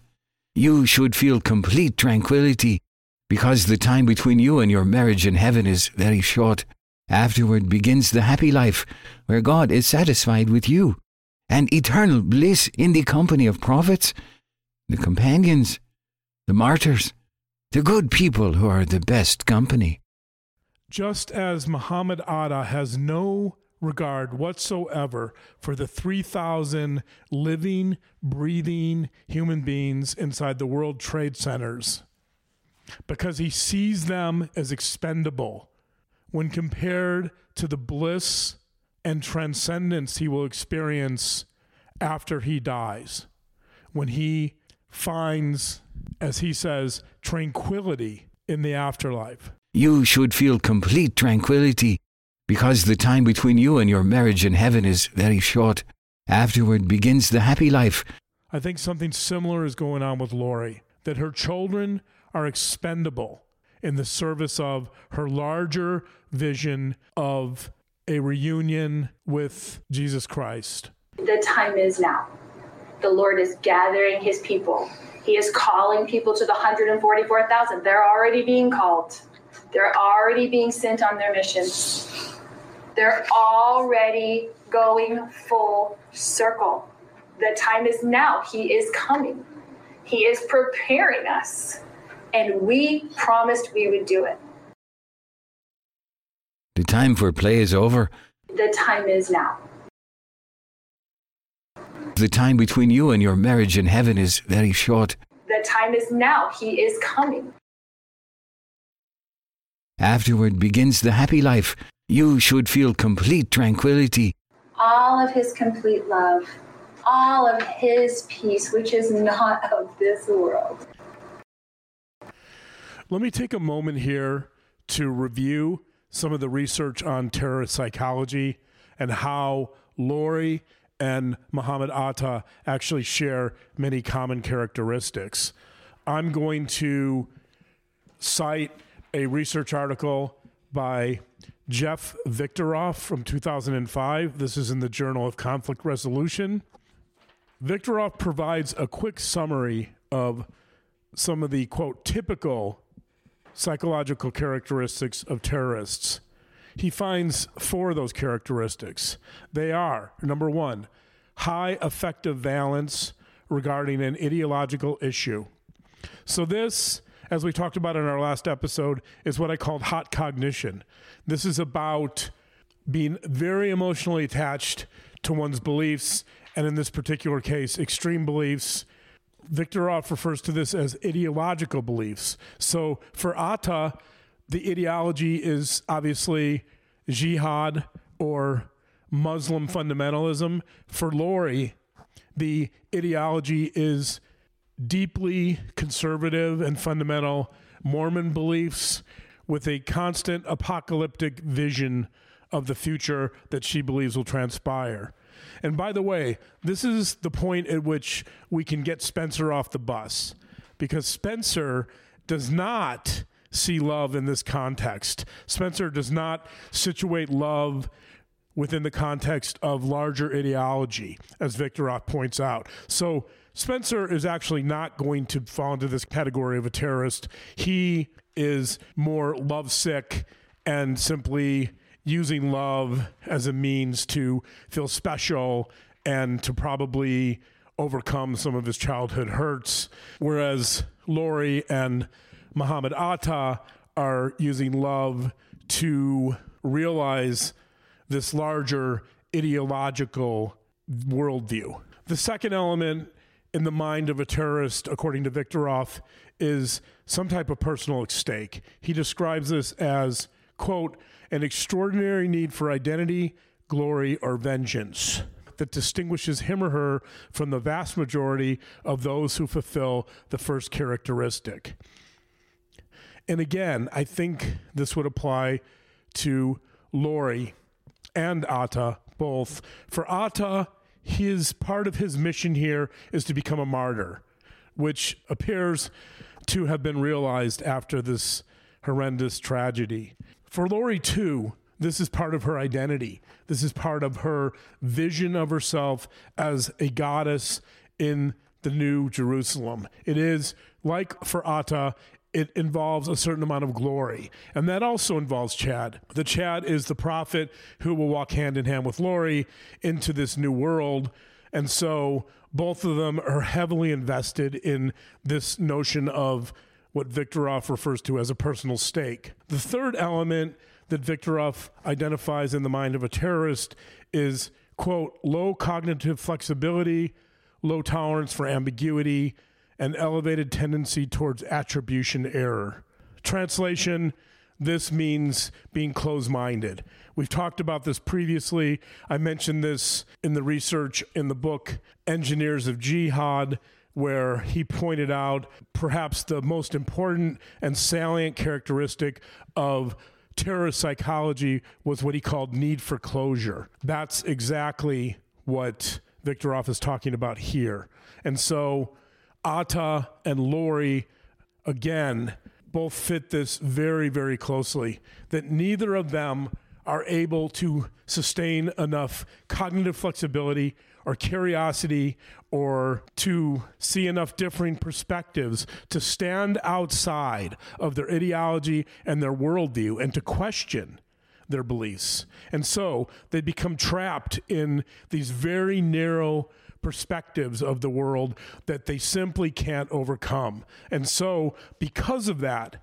you should feel complete tranquility, because the time between you and your marriage in heaven is very short. Afterward begins the happy life, where God is satisfied with you, and eternal bliss in the company of prophets, the companions, the martyrs, the good people who are the best company. Just as Muhammad Atta has no regard whatsoever for the 3,000 living, breathing human beings inside the World Trade Centers, because he sees them as expendable when compared to the bliss and transcendence he will experience after he dies, when he finds, as he says, tranquility in the afterlife. You should feel complete tranquility, because the time between you and your marriage in heaven is very short. Afterward begins the happy life. I think something similar is going on with Lori, that her children are expendable in the service of her larger vision of a reunion with Jesus Christ. The time is now. The Lord is gathering his people. He is calling people to the 144,000. They're already being called. They're already being sent on their missions. They're already going full circle. The time is now. He is coming. He is preparing us. And we promised we would do it. The time for play is over. The time is now. The time between you and your marriage in heaven is very short. The time is now. He is coming. Afterward begins the happy life. You should feel complete tranquility. All of his complete love. All of his peace, which is not of this world. Let me take a moment here to review some of the research on terrorist psychology and how Lori and Muhammad Atta actually share many common characteristics. I'm going to cite a research article by Jeff Victoroff from 2005. This is in the Journal of Conflict Resolution. Victoroff provides a quick summary of some of the, quote, typical psychological characteristics of terrorists. He finds 4 of those characteristics. They are, number 1, high affective valence regarding an ideological issue. So this, as we talked about in our last episode, is what I called hot cognition. This is about being very emotionally attached to one's beliefs, and in this particular case, extreme beliefs. Victoroff refers to this as ideological beliefs. So for Atta, the ideology is obviously jihad or Muslim fundamentalism. For Lori, the ideology is deeply conservative and fundamental Mormon beliefs with a constant apocalyptic vision of the future that she believes will transpire. And by the way, this is the point at which we can get Spencer off the bus, because Spencer does not see love in this context. Spencer does not situate love within the context of larger ideology, as Victoroff points out. So Spencer is actually not going to fall into this category of a terrorist. He is more lovesick and simply using love as a means to feel special and to probably overcome some of his childhood hurts, whereas Lori and Muhammad Atta are using love to realize this larger ideological worldview. The second element in the mind of a terrorist, according to Victoroff, is some type of personal stake. He describes this as, quote, an extraordinary need for identity, glory, or vengeance that distinguishes him or her from the vast majority of those who fulfill the first characteristic. And again, I think this would apply to Lori and Atta both. For Atta, part of his mission here is to become a martyr, which appears to have been realized after this horrendous tragedy. For Lori, too, this is part of her identity. This is part of her vision of herself as a goddess in the New Jerusalem. It is, like for Atta, it involves a certain amount of glory. And that also involves Chad. The Chad is the prophet who will walk hand in hand with Lori into this new world. And so both of them are heavily invested in this notion of what Viktorov refers to as a personal stake. The third element that Viktorov identifies in the mind of a terrorist is, quote, low cognitive flexibility, low tolerance for ambiguity, and elevated tendency towards attribution error. Translation, this means being closed-minded. We've talked about this previously. I mentioned this in the research in the book Engineers of Jihad, where he pointed out perhaps the most important and salient characteristic of terrorist psychology was what he called need for closure. That's exactly what Viktorov is talking about here. And so Atta and Lori, again, both fit this very, very closely, that neither of them are able to sustain enough cognitive flexibility or curiosity or to see enough differing perspectives to stand outside of their ideology and their worldview and to question their beliefs. And so they become trapped in these very narrow perspectives of the world that they simply can't overcome. And so because of that,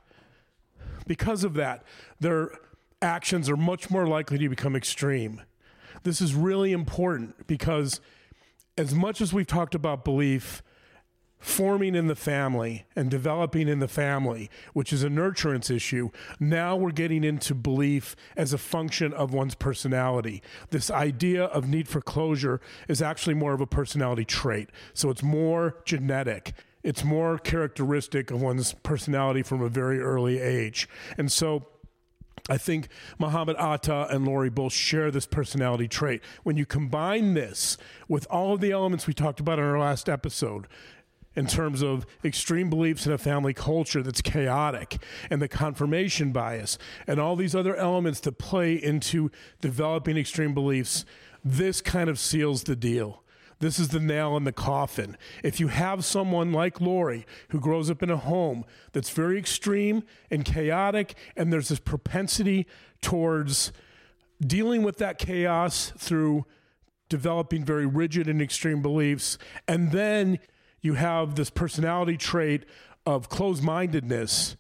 their actions are much more likely to become extreme. This is really important because as much as we've talked about belief forming in the family and developing in the family, which is a nurturance issue, now we're getting into belief as a function of one's personality. This idea of need for closure is actually more of a personality trait. So it's more genetic. It's more characteristic of one's personality from a very early age. And so I think Muhammad Atta and Lori both share this personality trait. When you combine this with all of the elements we talked about in our last episode, in terms of extreme beliefs in a family culture that's chaotic and the confirmation bias and all these other elements that play into developing extreme beliefs, this kind of seals the deal. This is the nail in the coffin. If you have someone like Lori who grows up in a home that's very extreme and chaotic, and there's this propensity towards dealing with that chaos through developing very rigid and extreme beliefs, and then you have this personality trait of closed-mindedness,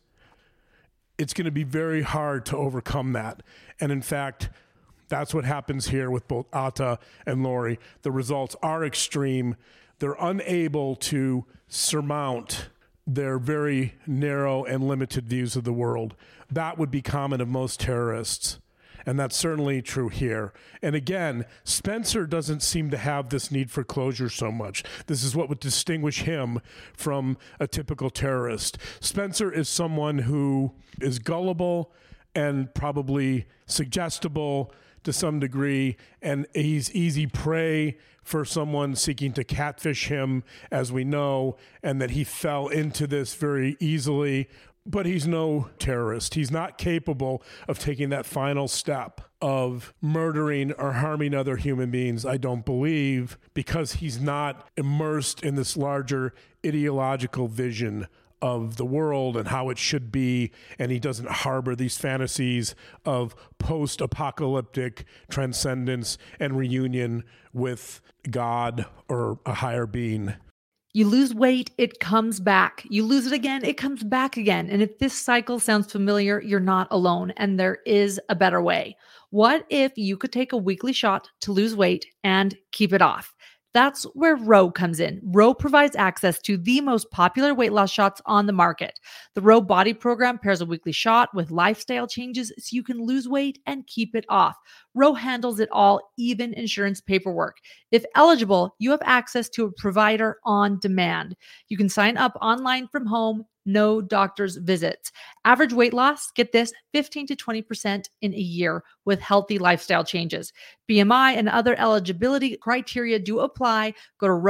it's going to be very hard to overcome that. And in fact, that's what happens here with both Atta and Lori. The results are extreme. They're unable to surmount their very narrow and limited views of the world. That would be common of most terrorists. And that's certainly true here. And again, Spencer doesn't seem to have this need for closure so much. This is what would distinguish him from a typical terrorist. Spencer is someone who is gullible and probably suggestible to some degree, and he's easy prey for someone seeking to catfish him, as we know, and that he fell into this very easily. But he's no terrorist. He's not capable of taking that final step of murdering or harming other human beings, I don't believe, because he's not immersed in this larger ideological vision of the world and how it should be, and he doesn't harbor these fantasies of post-apocalyptic transcendence and reunion with God or a higher being. You lose weight, it comes back. You lose it again, it comes back again. And if this cycle sounds familiar, you're not alone, and there is a better way. What if you could take a weekly shot to lose weight and keep it off? That's where Ro comes in. Ro provides access to the most popular weight loss shots on the market. The Ro Body Program pairs a weekly shot with lifestyle changes so you can lose weight and keep it off. Ro handles it all, even insurance paperwork. If eligible, you have access to a provider on demand. You can sign up online from home, no doctor's visits. Average weight loss, get this, 15 to 20% in a year with healthy lifestyle changes. BMI and other eligibility criteria do apply. Go to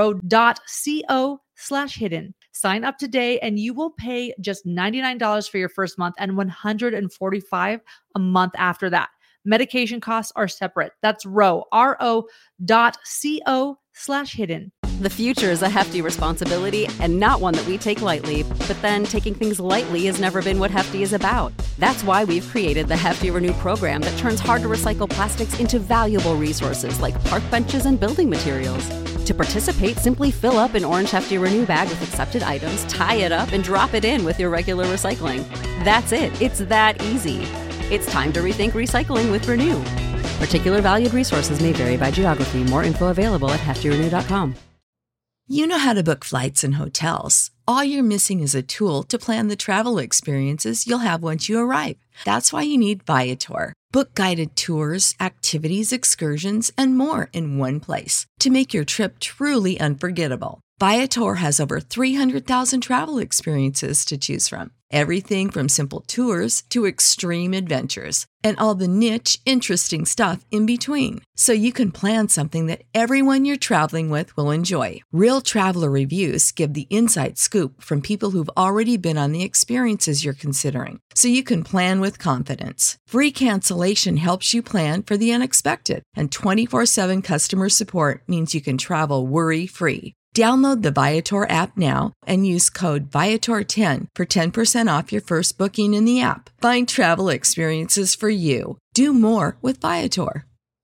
ro.co/hidden. Sign up today and you will pay just $99 for your first month and $145 a month after that. Medication costs are separate. That's ro.co/hidden. The future is a hefty responsibility and not one that we take lightly, but then taking things lightly has never been what Hefty is about. That's why we've created the Hefty Renew program that turns hard-to-recycle plastics into valuable resources like park benches and building materials. To participate, simply fill up an orange Hefty Renew bag with accepted items, tie it up, and drop it in with your regular recycling. That's it. It's that easy. It's time to rethink recycling with Renew. Particular valued resources may vary by geography. More info available at heftyrenew.com. You know how to book flights and hotels. All you're missing is a tool to plan the travel experiences you'll have once you arrive. That's why you need Viator. Book guided tours, activities, excursions, and more in one place to make your trip truly unforgettable. Viator has over 300,000 travel experiences to choose from. Everything from simple tours to extreme adventures and all the niche, interesting stuff in between. So you can plan something that everyone you're traveling with will enjoy. Real traveler reviews give the inside scoop from people who've already been on the experiences you're considering. So you can plan with confidence. Free cancellation helps you plan for the unexpected. And 24/7 customer support means you can travel worry-free. Download the Viator app now and use code Viator10 for 10% off your first booking in the app. Find travel experiences for you. Do more with Viator.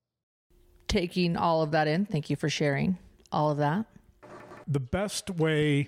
Taking all of that in, thank you for sharing all of that. The best way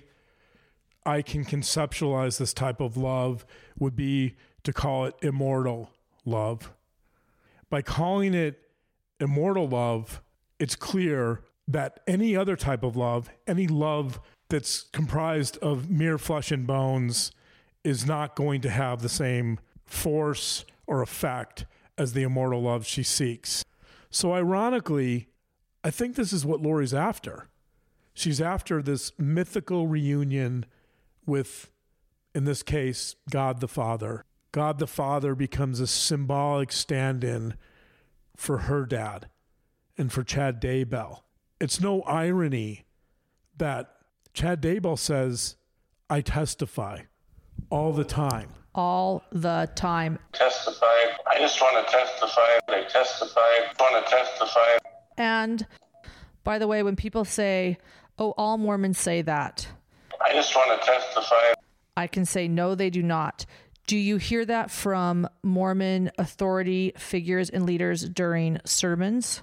I can conceptualize this type of love would be to call it immortal love. By calling it immortal love, it's clear that any other type of love, any love that's comprised of mere flesh and bones, is not going to have the same force or effect as the immortal love she seeks. So ironically, I think this is what Lori's after. She's after this mythical reunion with, in this case, God the Father. God the Father becomes a symbolic stand-in for her dad and for Chad Daybell. It's no irony that Chad Daybell says, I testify all the time. All the time. Testify. I just want to testify. I testify. I want to testify. And by the way, when people say, oh, all Mormons say that, I just want to testify, I can say, no, they do not. Do you hear that from Mormon authority figures and leaders during sermons?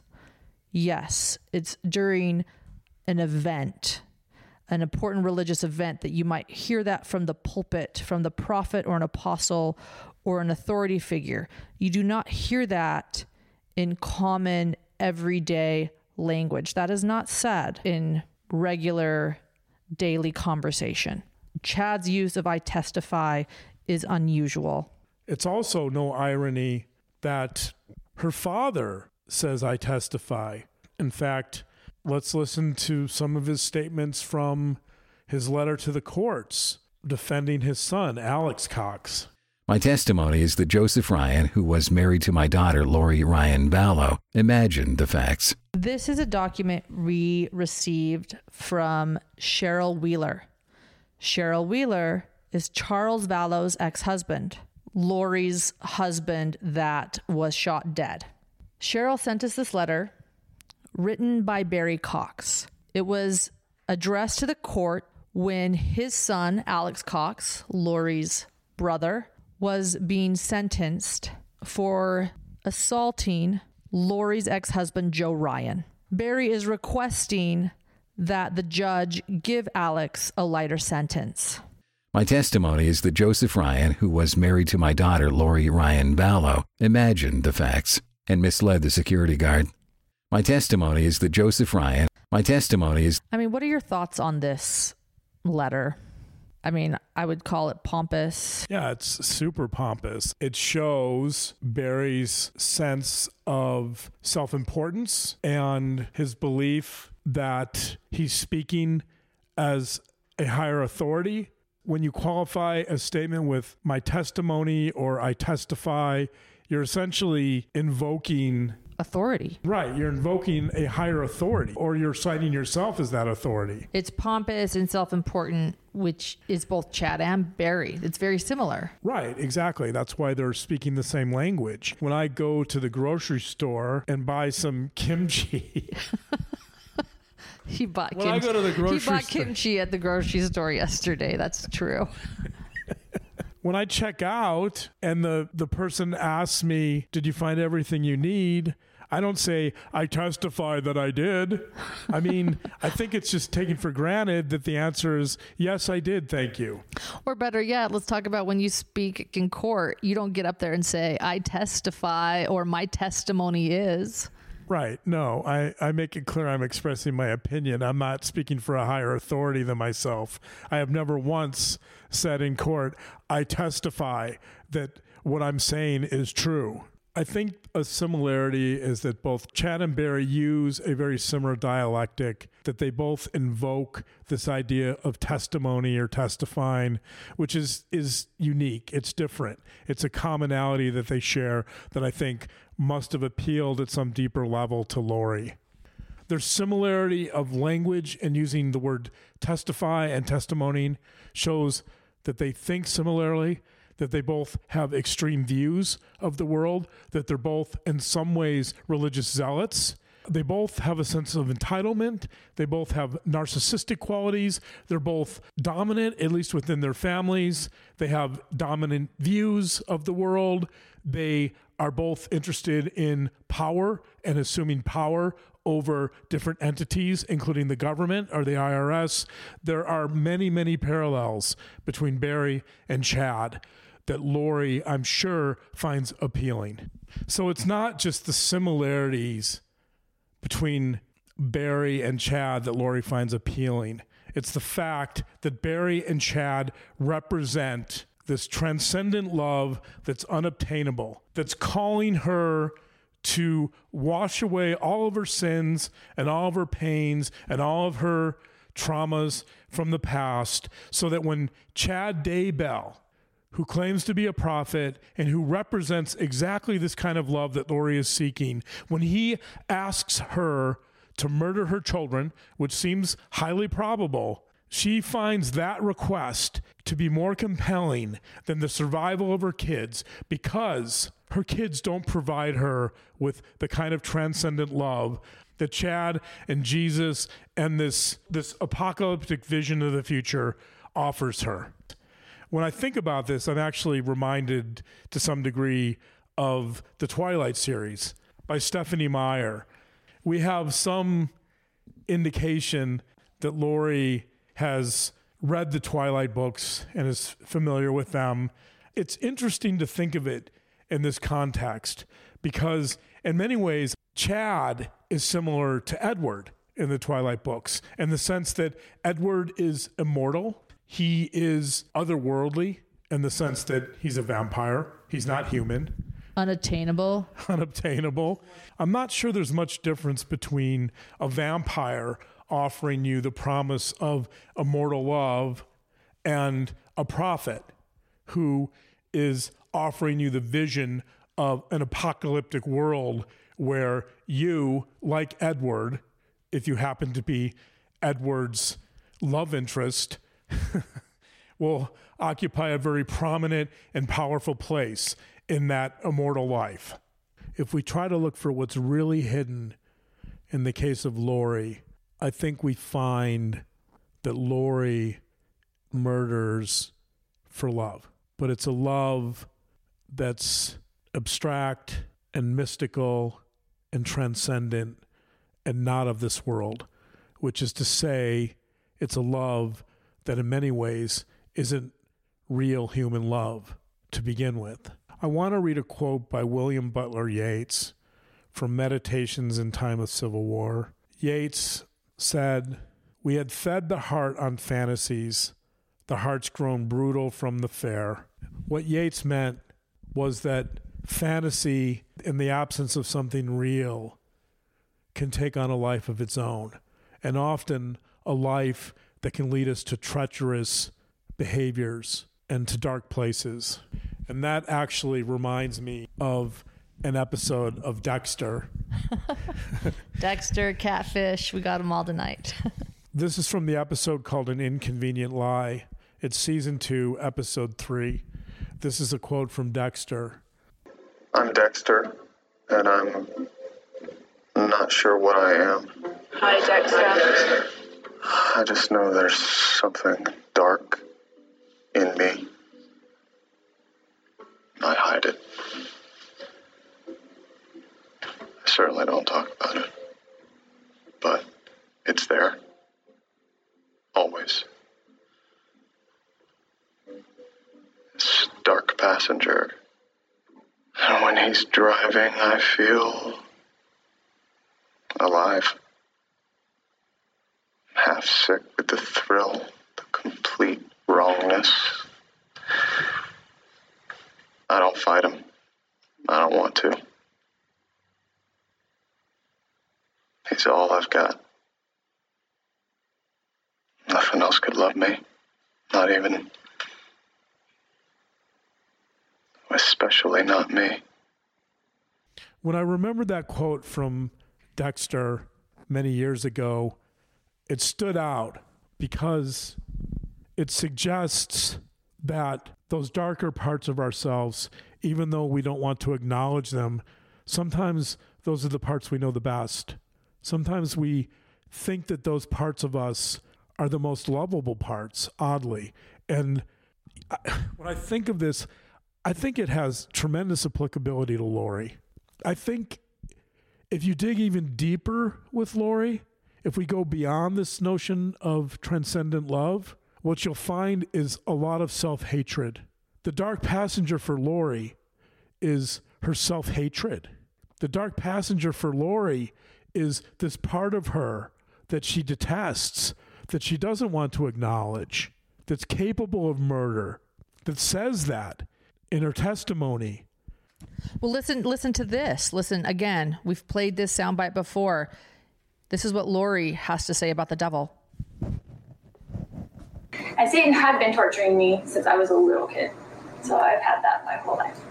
Yes, it's during an event, an important religious event, that you might hear that from the pulpit, from the prophet or an apostle or an authority figure. You do not hear that in common everyday language. That is not said in regular daily conversation. Chad's use of I testify is unusual. It's also no irony that her father says, I testify. In fact, let's listen to some of his statements from his letter to the courts defending his son, Alex Cox. My testimony is that Joseph Ryan, who was married to my daughter, Lori Ryan Ballo, imagined the facts. This is a document we received from Cheryl Wheeler. Cheryl Wheeler is Charles Ballo's ex-husband, Lori's husband that was shot dead. Cheryl sent us this letter written by Barry Cox. It was addressed to the court when his son, Alex Cox, Lori's brother, was being sentenced for assaulting Lori's ex-husband, Joe Ryan. Barry is requesting that the judge give Alex a lighter sentence. My testimony is that Joseph Ryan, who was married to my daughter, Lori Ryan Ballo, imagined the facts and misled the security guard. My testimony is that Joseph Ryan, what are your thoughts on this letter? I mean, I would call it pompous. Yeah, it's super pompous. It shows Barry's sense of self-importance and his belief that he's speaking as a higher authority. When you qualify a statement with my testimony or I testify, you're essentially invoking authority. Right. You're invoking a higher authority, or you're citing yourself as that authority. It's pompous and self-important, which is both Chad and Barry. It's very similar. Right. Exactly. That's why they're speaking the same language. When I go to the grocery store and buy some kimchi, He bought When I go to the grocery He bought store- kimchi at the grocery store yesterday. That's true. When I check out and the person asks me, did you find everything you need? I don't say, I testify that I did. I mean, I think it's just taken for granted that the answer is, yes, I did, thank you. Or better yet, let's talk about when you speak in court. You don't get up there and say, I testify, or my testimony is. Right. No, I make it clear I'm expressing my opinion. I'm not speaking for a higher authority than myself. I have never once said in court, I testify that what I'm saying is true. I think a similarity is that both Chad and Barry use a very similar dialectic, that they both invoke this idea of testimony or testifying, which is unique. It's different. It's a commonality that they share that I think must have appealed at some deeper level to Lori. Their similarity of language and using the word testify and testimony shows that they think similarly, that they both have extreme views of the world, that they're both in some ways religious zealots. They both have a sense of entitlement. They both have narcissistic qualities. They're both dominant, at least within their families. They have dominant views of the world. They are both interested in power and assuming power over different entities, including the government or the IRS. There are many, many parallels between Barry and Chad that Lori, I'm sure, finds appealing. So it's not just the similarities between Barry and Chad that Lori finds appealing. It's the fact that Barry and Chad represent this transcendent love that's unobtainable, that's calling her to wash away all of her sins and all of her pains and all of her traumas from the past, so that when Chad Daybell, who claims to be a prophet and who represents exactly this kind of love that Lori is seeking, when he asks her to murder her children, which seems highly probable, she finds that request to be more compelling than the survival of her kids, because her kids don't provide her with the kind of transcendent love that Chad and Jesus and this apocalyptic vision of the future offers her. When I think about this, I'm actually reminded to some degree of the Twilight series by Stephenie Meyer. We have some indication that Lori has read the Twilight books and is familiar with them. It's interesting to think of it in this context because in many ways, Chad is similar to Edward in the Twilight books in the sense that Edward is immortal. He is otherworldly in the sense that he's a vampire. He's not human. Unattainable. I'm not sure there's much difference between a vampire offering you the promise of immortal love and a prophet who is offering you the vision of an apocalyptic world where you, like Edward, if you happen to be Edward's love interest, will occupy a very prominent and powerful place in that immortal life. If we try to look for what's really hidden in the case of Lori, I think we find that Lori murders for love. But it's a love that's abstract and mystical and transcendent and not of this world, which is to say it's a love that in many ways isn't real human love to begin with. I want to read a quote by William Butler Yeats from Meditations in Time of Civil War. Yeats said, "We had fed the heart on fantasies, the heart's grown brutal from the fair." What Yeats meant was that fantasy, in the absence of something real, can take on a life of its own, and often a life that can lead us to treacherous behaviors and to dark places. And that actually reminds me of an episode of Dexter. Dexter, Catfish, we got them all tonight. This is from the episode called An Inconvenient Lie. It's season 2, episode 3. This is a quote from Dexter. I'm Dexter, and I'm not sure what I am. Hi, Dexter. I just know there's something dark in me. I hide it. I certainly don't talk about it. But it's there. Always. This dark passenger. And when he's driving, I feel alive. Half sick with the thrill, the complete wrongness. I don't fight him. I don't want to. He's all I've got. Nothing else could love me. Not even. Especially not me. When I remembered that quote from Dexter many years ago, it stood out because it suggests that those darker parts of ourselves, even though we don't want to acknowledge them, sometimes those are the parts we know the best. Sometimes we think that those parts of us are the most lovable parts, oddly. And when I think of this, I think it has tremendous applicability to Lori. I think if you dig even deeper with Lori, if we go beyond this notion of transcendent love, what you'll find is a lot of self-hatred. The dark passenger for Lori is her self-hatred. The dark passenger for Lori is this part of her that she detests, that she doesn't want to acknowledge, that's capable of murder, that says that in her testimony. Well, listen to this. Listen again. We've played this soundbite before. This is what Lori has to say about the devil. And Satan had been torturing me since I was a little kid. So I've had that my whole life.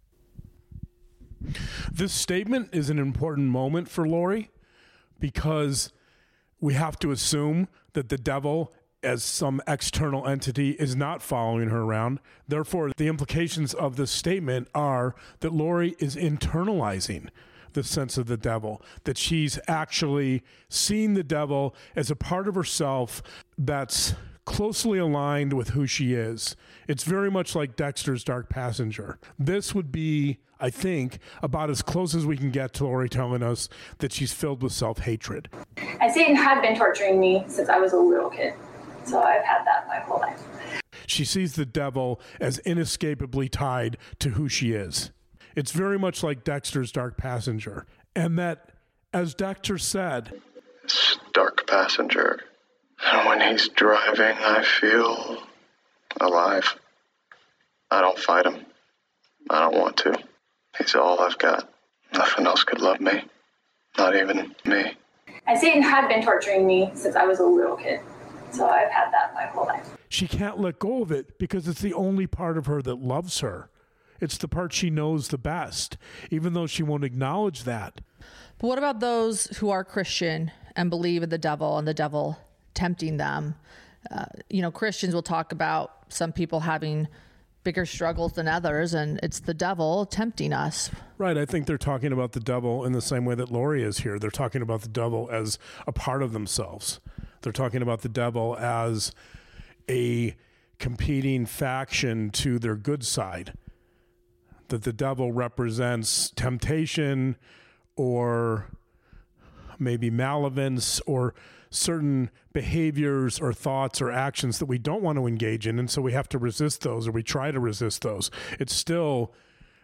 This statement is an important moment for Lori because we have to assume that the devil, as some external entity, is not following her around. Therefore, the implications of this statement are that Lori is internalizing the sense of the devil, that she's actually seeing the devil as a part of herself that's closely aligned with who she is. It's very much like Dexter's Dark Passenger. This would be, I think, about as close as we can get to Lori telling us that she's filled with self-hatred. And Satan had been torturing me since I was a little kid. So I've had that my whole life. She sees the devil as inescapably tied to who she is. It's very much like Dexter's Dark Passenger. And that, as Dexter said, this dark passenger. And when he's driving, I feel alive. I don't fight him. I don't want to. He's all I've got. Nothing else could love me. Not even me. And Satan had been torturing me since I was a little kid. So I've had that my whole life. She can't let go of it because it's the only part of her that loves her. It's the part she knows the best, even though she won't acknowledge that. But what about those who are Christian and believe in the devil and the devil tempting them? Christians will talk about some people having bigger struggles than others, and it's the devil tempting us. Right. I think they're talking about the devil in the same way that Lori is here. They're talking about the devil as a part of themselves. They're talking about the devil as a competing faction to their good side. That the devil represents temptation or maybe malevolence or certain behaviors or thoughts or actions that we don't want to engage in. And so we have to resist those, or we try to resist those. It's still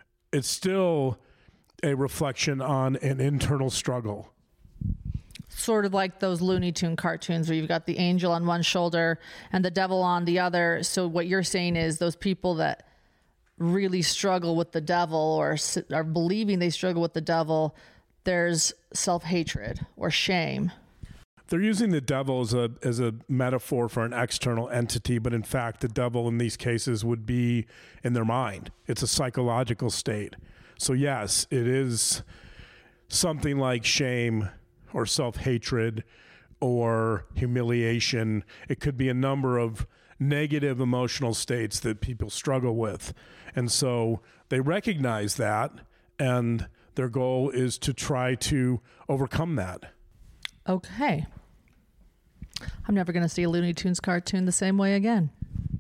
a reflection on an internal struggle. Sort of like those Looney Tune cartoons where you've got the angel on one shoulder and the devil on the other. So what you're saying is those people that really struggle with the devil or are believing they struggle with the devil, there's self-hatred or shame. They're using the devil as a metaphor for an external entity, but in fact, the devil in these cases would be in their mind. It's a psychological state. So yes, it is something like shame or self-hatred or humiliation. It could be a number of negative emotional states that people struggle with. And so they recognize that, and their goal is to try to overcome that. Okay. I'm never going to see a Looney Tunes cartoon the same way again.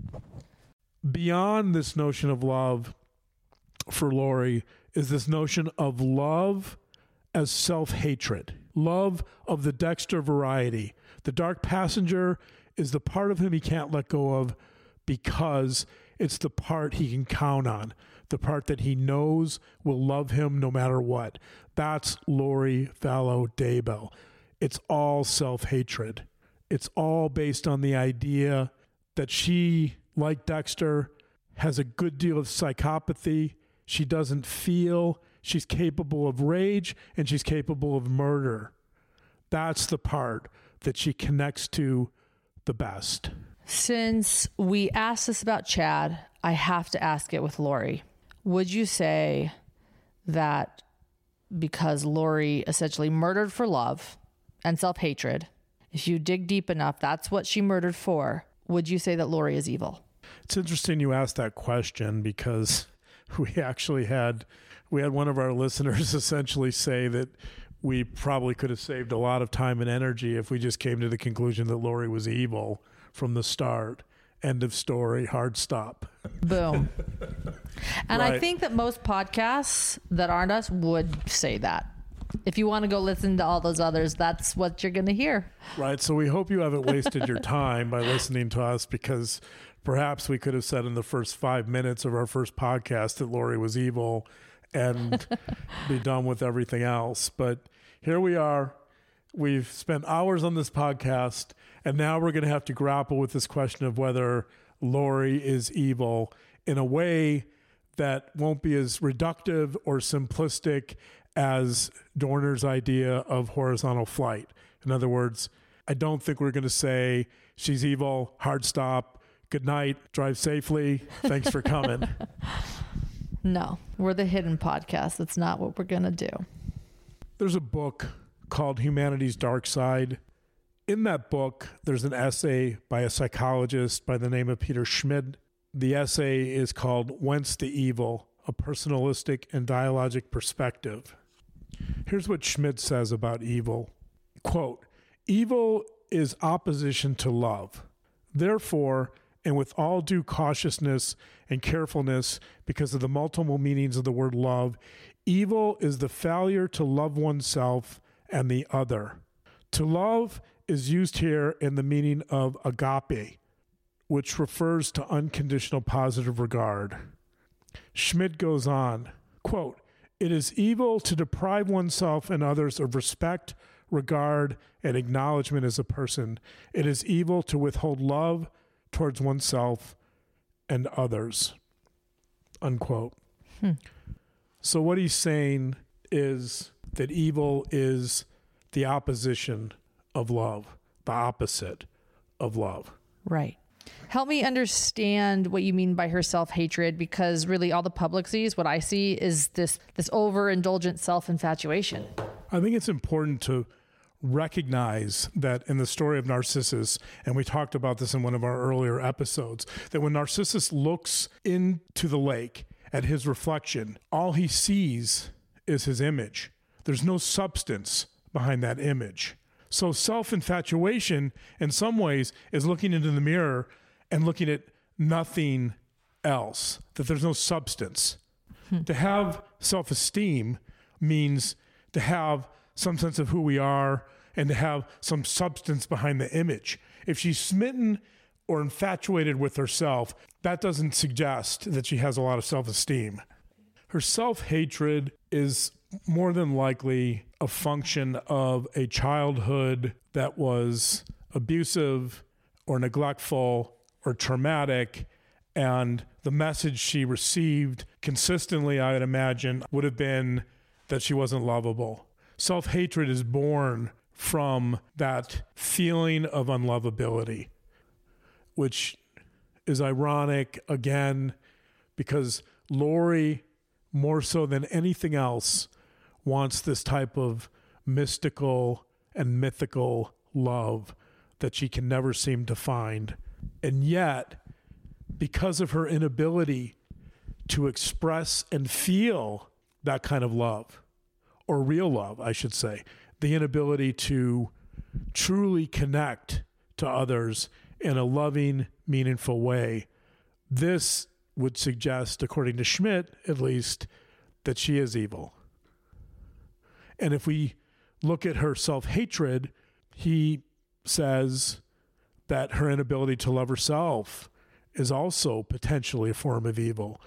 Beyond this notion of love for Lori is this notion of love as self-hatred, love of the Dexter variety. The dark passenger is the part of him he can't let go of because it's the part he can count on, the part that he knows will love him no matter what. That's Lori Vallow Daybell. It's all self-hatred. It's all based on the idea that she, like Dexter, has a good deal of psychopathy. She doesn't feel. She's capable of rage, and she's capable of murder. That's the part that she connects to the best. Since we asked this about Chad, I have to ask it with Lori. Would you say that because Lori essentially murdered for love and self-hatred, if you dig deep enough, that's what she murdered for, would you say that Lori is evil? It's interesting you asked that question because we had one of our listeners essentially say that we probably could have saved a lot of time and energy if we just came to the conclusion that Lori was evil from the start. End of story, hard stop. Boom. And Right. I think that most podcasts that aren't us would say that. If you want to go listen to all those others, that's what you're going to hear. Right. So we hope you haven't wasted your time by listening to us, because perhaps we could have said in the first 5 minutes of our first podcast that Lori was evil and be done with everything else. But here we are. We've spent hours on this podcast, and now we're going to have to grapple with this question of whether Lori is evil in a way that won't be as reductive or simplistic as Dorner's idea of horizontal flight. In other words, I don't think we're going to say she's evil, hard stop, good night, drive safely, thanks for coming. No, we're the hidden podcast. That's not what we're going to do. There's a book called Humanity's Dark Side. In that book, there's an essay by a psychologist by the name of Peter Schmid. The essay is called Whence the Evil? A Personalistic and Dialogic Perspective. Here's what Schmid says about evil. Quote, evil is opposition to love. Therefore, and with all due cautiousness and carefulness because of the multiple meanings of the word love, evil is the failure to love oneself and the other. To love is used here in the meaning of agape, which refers to unconditional positive regard. Schmid goes on, quote, it is evil to deprive oneself and others of respect, regard, and acknowledgement as a person. It is evil to withhold love towards oneself and others, unquote. So what he's saying is that evil is the opposition of love, the opposite of love. Right. Help me understand what you mean by her self-hatred, because really all the public sees, what I see is this overindulgent self-infatuation. I think it's important to recognize that in the story of Narcissus, and we talked about this in one of our earlier episodes, that when Narcissus looks into the lake at his reflection, all he sees is his image. There's no substance behind that image. So self-infatuation, in some ways, is looking into the mirror and looking at nothing else, that there's no substance. To have self-esteem means to have some sense of who we are and to have some substance behind the image. If she's smitten or infatuated with herself, that doesn't suggest that she has a lot of self-esteem. Her self-hatred is more than likely a function of a childhood that was abusive or neglectful or traumatic, and the message she received consistently, I would imagine, would have been that she wasn't lovable. Self-hatred is born from that feeling of unlovability, which is ironic, again, because Lori, more so than anything else, wants this type of mystical and mythical love that she can never seem to find. And yet, because of her inability to express and feel that kind of love, or real love, I should say, the inability to truly connect to others in a loving, meaningful way, this would suggest, according to Schmidt at least, that she is evil. And if we look at her self-hatred, he says that her inability to love herself is also potentially a form of evil.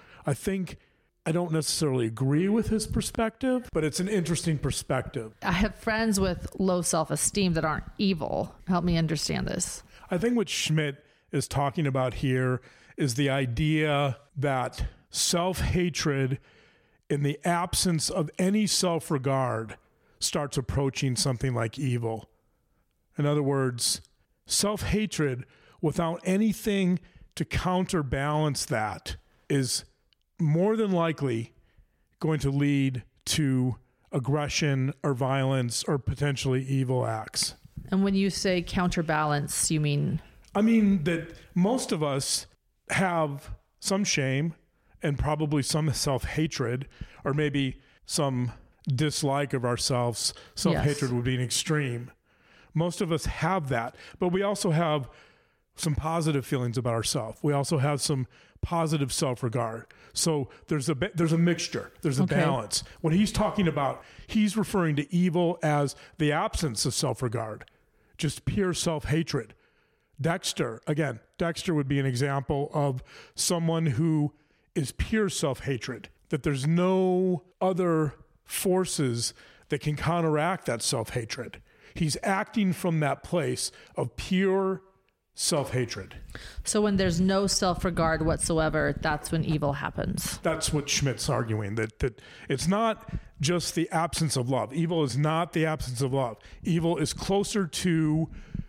I don't necessarily agree with his perspective, but it's an interesting perspective. I have friends with low self-esteem that aren't evil. Help me understand this. I think what Schmidt is talking about here is the idea that self-hatred, in the absence of any self-regard, starts approaching something like evil. In other words, self-hatred without anything to counterbalance that is more than likely going to lead to aggression or violence or potentially evil acts. And when you say counterbalance, you mean? I mean that most of us have some shame and probably some self-hatred, or maybe some dislike of ourselves. Self-hatred would be an extreme. Most of us have that, but we also have some positive feelings about ourselves. We also have some positive self-regard. So there's a mixture. There's a balance. What he's talking about, he's referring to evil as the absence of self-regard, just pure self-hatred. Dexter would be an example of someone who is pure self-hatred, that there's no other forces that can counteract that self-hatred. He's acting from that place of pure self-hatred. So when there's no self-regard whatsoever, that's when evil happens. That's what Schmidt's arguing, that it's not just the absence of love. Evil is not the absence of love. Evil is closer to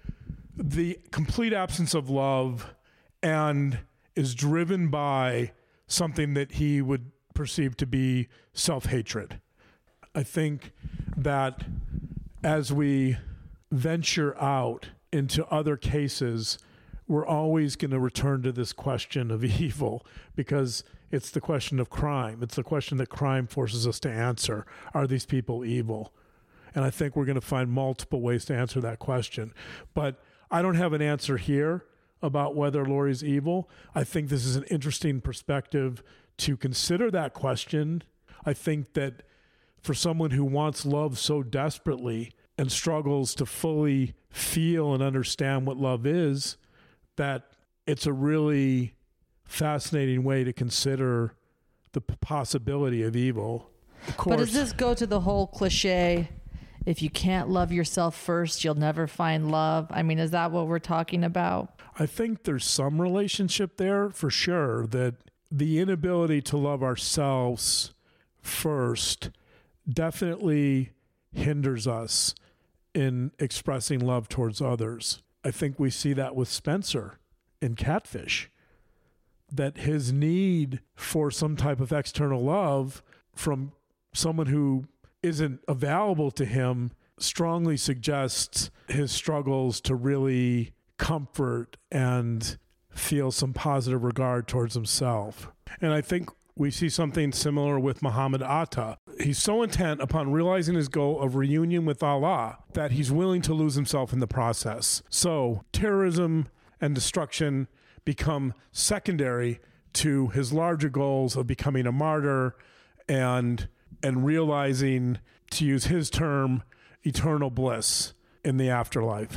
the complete absence of love and is driven by something that he would perceive to be self-hatred. I think that as we venture out into other cases, we're always going to return to this question of evil, because it's the question of crime. It's the question that crime forces us to answer. Are these people evil? And I think we're going to find multiple ways to answer that question. But I don't have an answer here about whether Lori's evil. I think this is an interesting perspective to consider that question. I think that for someone who wants love so desperately and struggles to fully feel and understand what love is, that it's a really fascinating way to consider the possibility of evil. Of course, but does this go to the whole cliche, if you can't love yourself first, you'll never find love? I mean, is that what we're talking about? I think there's some relationship there for sure, that the inability to love ourselves first definitely hinders us in expressing love towards others. I think we see that with Spencer in Catfish, that his need for some type of external love from someone who isn't available to him strongly suggests his struggles to really comfort and feel some positive regard towards himself. And I think we see something similar with Muhammad Atta. He's so intent upon realizing his goal of reunion with Allah that he's willing to lose himself in the process. So terrorism and destruction become secondary to his larger goals of becoming a martyr and realizing, to use his term, eternal bliss in the afterlife.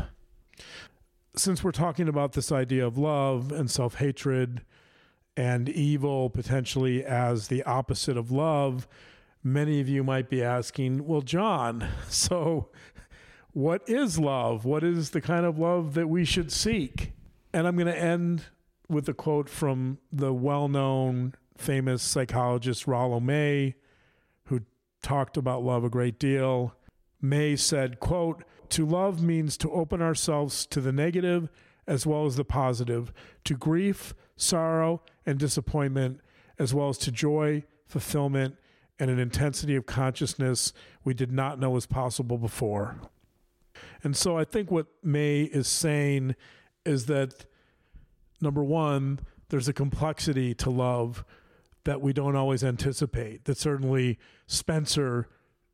Since we're talking about this idea of love and self-hatred and evil potentially as the opposite of love, many of you might be asking, well, John, so what is love? What is the kind of love that we should seek? And I'm going to end with a quote from the well-known famous psychologist Rollo May, who talked about love a great deal. May said, quote, "To love means to open ourselves to the negative as well as the positive, to grief, sorrow, and disappointment, as well as to joy, fulfillment, and an intensity of consciousness we did not know was possible before." And so I think what May is saying is that, number one, there's a complexity to love that we don't always anticipate, that certainly Spencer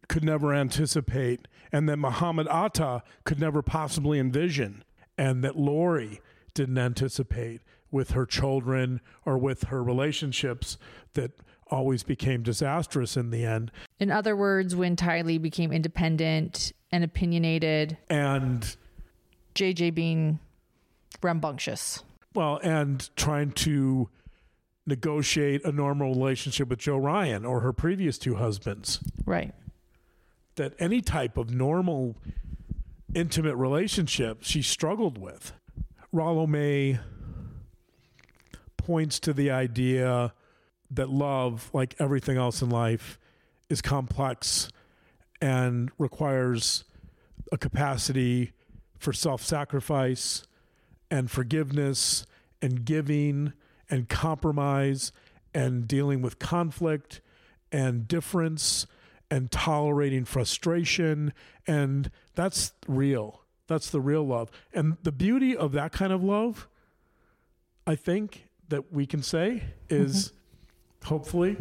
could never anticipate, and that Muhammad Atta could never possibly envision, and that Lori didn't anticipate with her children or with her relationships that always became disastrous in the end. In other words, when Tylee became independent and opinionated, and JJ being rambunctious. Well, and trying to negotiate a normal relationship with Joe Ryan or her previous two husbands. Right. That any type of normal, intimate relationship she struggled with. Rollo May points to the idea that love, like everything else in life, is complex and requires a capacity for self-sacrifice and forgiveness and giving and compromise and dealing with conflict and difference and tolerating frustration. And that's real. That's the real love. And the beauty of that kind of love, I think, that we can say is hopefully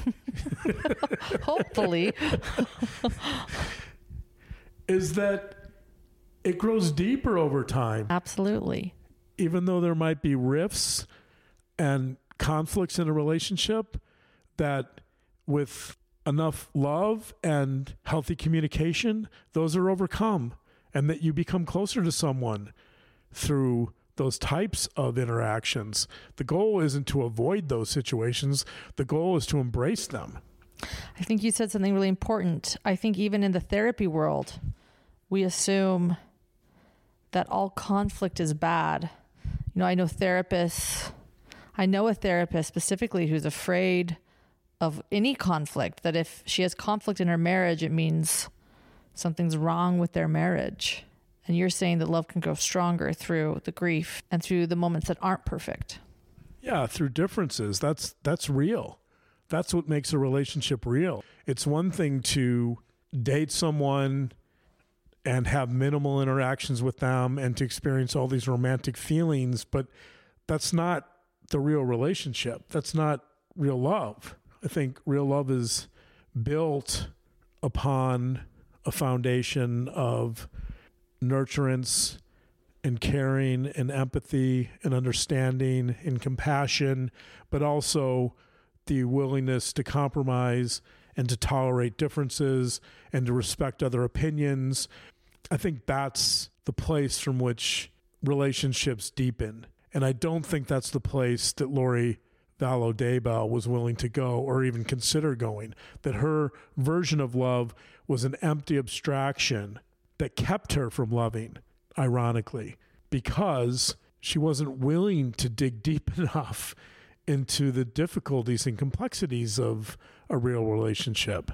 is that it grows deeper over time. Absolutely. Even though there might be rifts and conflicts in a relationship, that with enough love and healthy communication, those are overcome, and that you become closer to someone through those types of interactions. The goal isn't to avoid those situations. The goal is to embrace them. I think you said something really important. I think even in the therapy world, we assume that all conflict is bad. You know, I know a therapist specifically who's afraid of any conflict, that if she has conflict in her marriage, it means something's wrong with their marriage. And you're saying that love can grow stronger through the grief and through the moments that aren't perfect. Yeah, through differences. That's real. That's what makes a relationship real. It's one thing to date someone and have minimal interactions with them and to experience all these romantic feelings, but that's not the real relationship. That's not real love. I think real love is built upon a foundation of nurturance and caring and empathy and understanding and compassion, but also the willingness to compromise and to tolerate differences and to respect other opinions. I think that's the place from which relationships deepen. And I don't think that's the place that Lori Vallow Daybell was willing to go or even consider going, that her version of love was an empty abstraction that kept her from loving, ironically, because she wasn't willing to dig deep enough into the difficulties and complexities of a real relationship.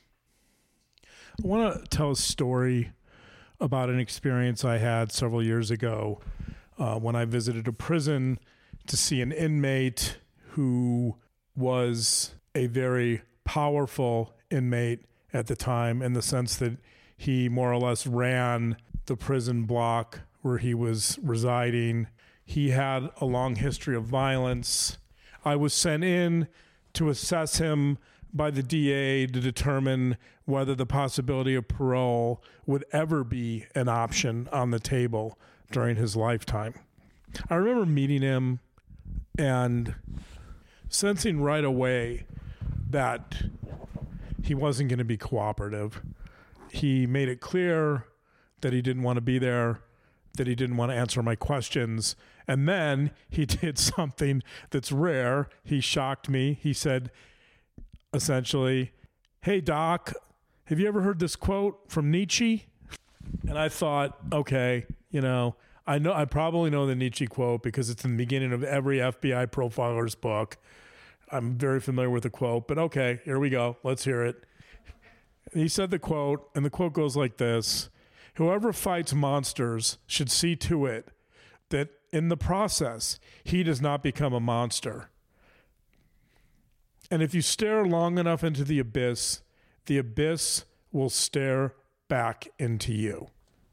I want to tell a story about an experience I had several years ago when I visited a prison to see an inmate who was a very powerful inmate at the time, in the sense that he more or less ran the prison block where he was residing. He had a long history of violence. I was sent in to assess him by the DA to determine whether the possibility of parole would ever be an option on the table during his lifetime. I remember meeting him and sensing right away that he wasn't going to be cooperative. He made it clear that he didn't want to be there, that he didn't want to answer my questions. And then he did something that's rare. He shocked me. He said, essentially, "Hey, Doc, have you ever heard this quote from Nietzsche?" And I thought, okay, I probably know the Nietzsche quote because it's in the beginning of every FBI profiler's book. I'm very familiar with the quote, but okay, here we go. Let's hear it. He said the quote, and the quote goes like this: "Whoever fights monsters should see to it that in the process, he does not become a monster. And if you stare long enough into the abyss will stare back into you."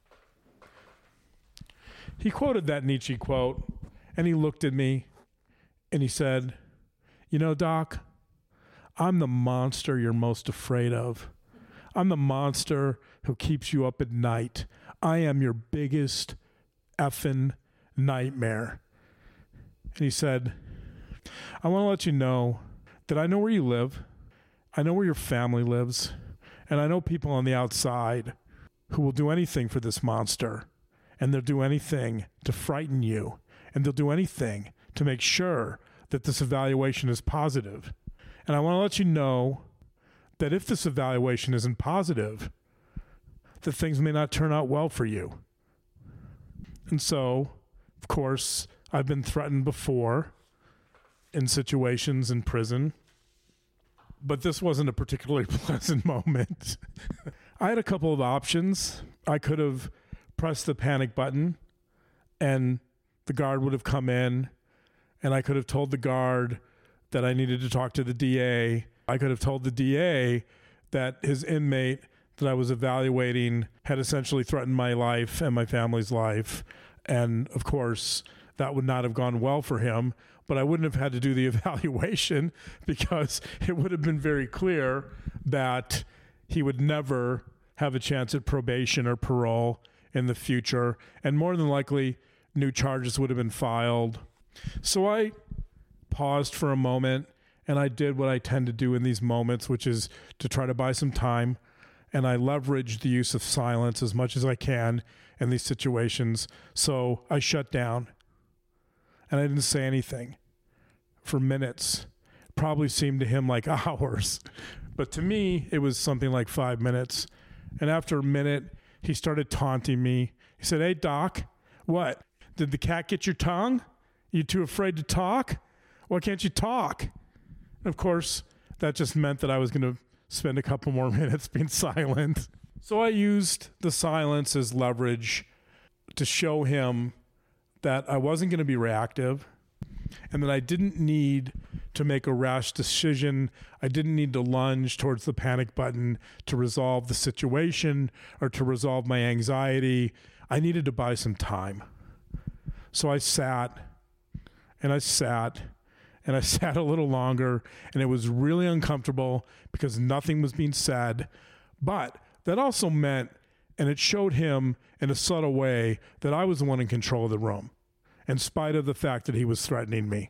He quoted that Nietzsche quote, and he looked at me, and he said, "You know, Doc, I'm the monster you're most afraid of. I'm the monster who keeps you up at night. I am your biggest effing nightmare. And he said, I want to let you know that I know where you live. I know where your family lives. And I know people on the outside who will do anything for this monster. And they'll do anything to frighten you. And they'll do anything to make sure that this evaluation is positive. And I want to let you know that if this evaluation isn't positive, that things may not turn out well for you. And so, of course, I've been threatened before in situations in prison, but this wasn't a particularly pleasant moment. I had a couple of options. I could have pressed the panic button and the guard would have come in, and I could have told the guard that I needed to talk to the DA. I could have told the DA that his inmate that I was evaluating had essentially threatened my life and my family's life. And of course, that would not have gone well for him, but I wouldn't have had to do the evaluation because it would have been very clear that he would never have a chance at probation or parole in the future. And more than likely, new charges would have been filed. So I paused for a moment and I did what I tend to do in these moments, which is to try to buy some time. And I leveraged the use of silence as much as I can in these situations. So I shut down and I didn't say anything for minutes. Probably seemed to him like hours, but to me, it was something like 5 minutes. And after a minute, he started taunting me. He said, "Hey, Doc, what? Did the cat get your tongue? You too afraid to talk? Why can't you talk?" And of course, that just meant that I was going to spend a couple more minutes being silent. So I used the silence as leverage to show him that I wasn't going to be reactive and that I didn't need to make a rash decision. I didn't need to lunge towards the panic button to resolve the situation or to resolve my anxiety. I needed to buy some time. So I sat and I sat and I sat a little longer, and it was really uncomfortable because nothing was being said. But that also meant, and it showed him in a subtle way, that I was the one in control of the room, in spite of the fact that he was threatening me.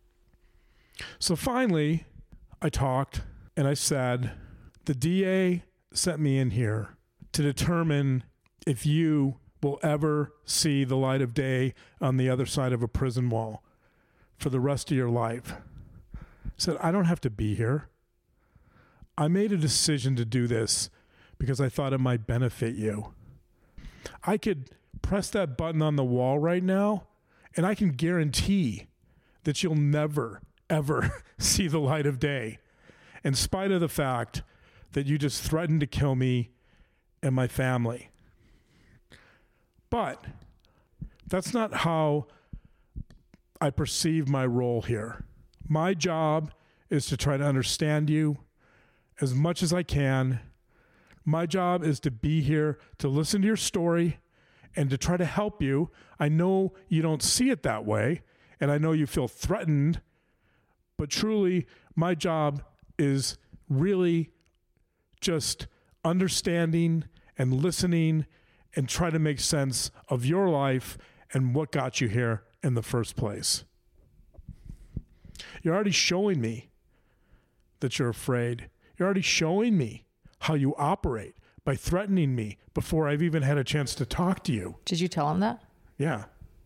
So finally, I talked and I said, the DA sent me in here to determine if you will ever see the light of day on the other side of a prison wall for the rest of your life. I said, I don't have to be here. I made a decision to do this because I thought it might benefit you. I could press that button on the wall right now, and I can guarantee that you'll never, ever see the light of day, in spite of the fact that you just threatened to kill me and my family. But that's not how I perceive my role here. My job is to try to understand you as much as I can. My job is to be here to listen to your story and to try to help you. I know you don't see it that way, and I know you feel threatened, but truly, my job is really just understanding and listening and try to make sense of your life and what got you here in the first place. You're already showing me that you're afraid. You're already showing me how you operate by threatening me before I've even had a chance to talk to you. Did you tell him that? Yeah.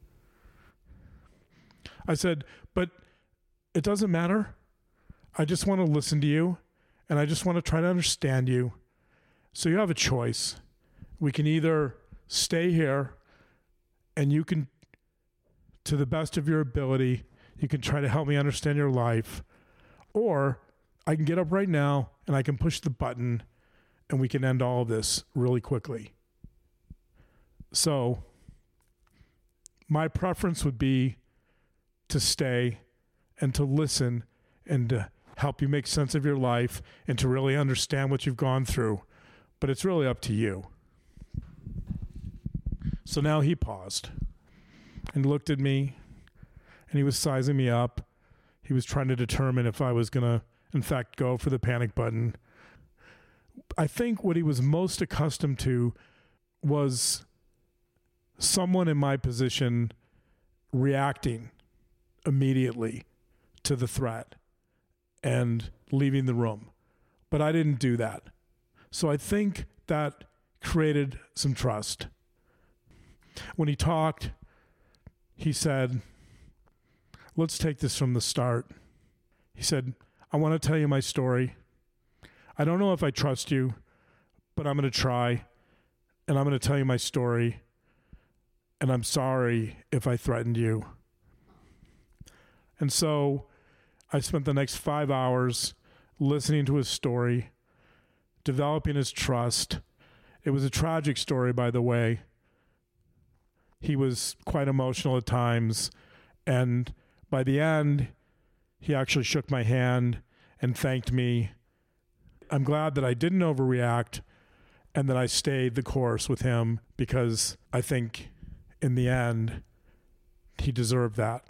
I said, but it doesn't matter. I just want to listen to you, and I just want to try to understand you. So you have a choice. We can either stay here and you can, to the best of your ability, you can try to help me understand your life, or I can get up right now and I can push the button and we can end all of this really quickly. So my preference would be to stay and to listen and to help you make sense of your life and to really understand what you've gone through. But it's really up to you. So now he paused and looked at me, and he was sizing me up. He was trying to determine if I was going to, in fact, go for the panic button. I think what he was most accustomed to was someone in my position reacting immediately to the threat and leaving the room. But I didn't do that. So I think that created some trust. When he talked, he said, let's take this from the start. He said, I want to tell you my story. I don't know if I trust you, but I'm going to try, and I'm going to tell you my story, and I'm sorry if I threatened you. And so I spent the next 5 hours listening to his story, developing his trust. It was a tragic story, by the way. He was quite emotional at times, and by the end, he actually shook my hand and thanked me. I'm glad that I didn't overreact and that I stayed the course with him, because I think in the end, he deserved that.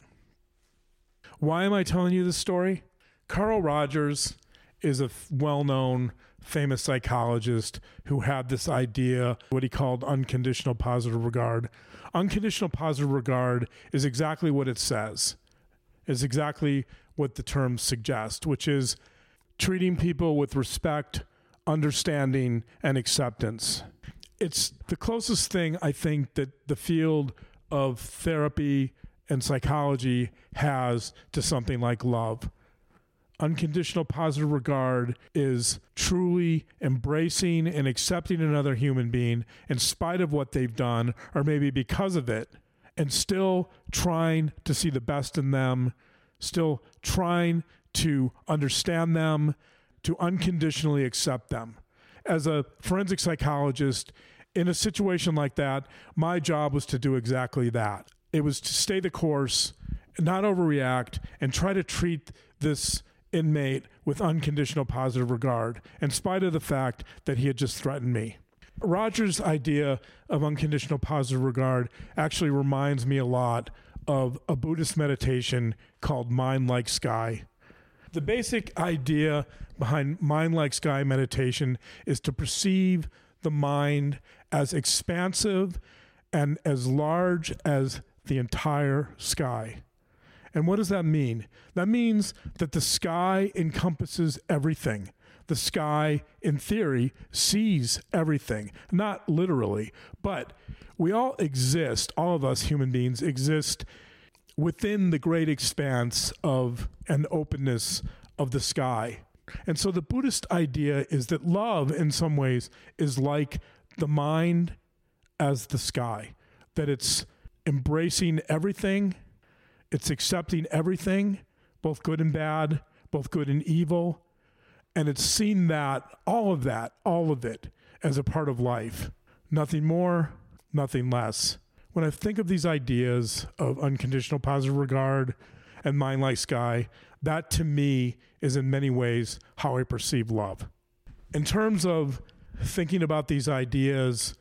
Why am I telling you this story? Carl Rogers is a well-known, famous psychologist who had this idea, what he called unconditional positive regard. Unconditional positive regard is exactly what it says, is exactly what the term suggests, which is treating people with respect, understanding, and acceptance. It's the closest thing I think that the field of therapy and psychology has to something like love. Unconditional positive regard is truly embracing and accepting another human being in spite of what they've done, or maybe because of it, and still trying to see the best in them, still trying to understand them, to unconditionally accept them. As a forensic psychologist, in a situation like that, my job was to do exactly that. It was to stay the course, not overreact, and try to treat this inmate with unconditional positive regard, in spite of the fact that he had just threatened me. Rogers' idea of unconditional positive regard actually reminds me a lot of a Buddhist meditation called Mind Like Sky. The basic idea behind Mind Like Sky meditation is to perceive the mind as expansive and as large as the entire sky. And what does that mean? That means that the sky encompasses everything. The sky, in theory, sees everything. Not literally, but we all exist, all of us human beings exist within the great expanse of an openness of the sky. And so the Buddhist idea is that love, in some ways, is like the mind as the sky, that it's embracing everything, it's accepting everything, both good and bad, both good and evil, and it's seeing that, all of it, as a part of life. Nothing more, nothing less. When I think of these ideas of unconditional positive regard and Mind Like Sky, that to me is in many ways how I perceive love. In terms of thinking about these ideas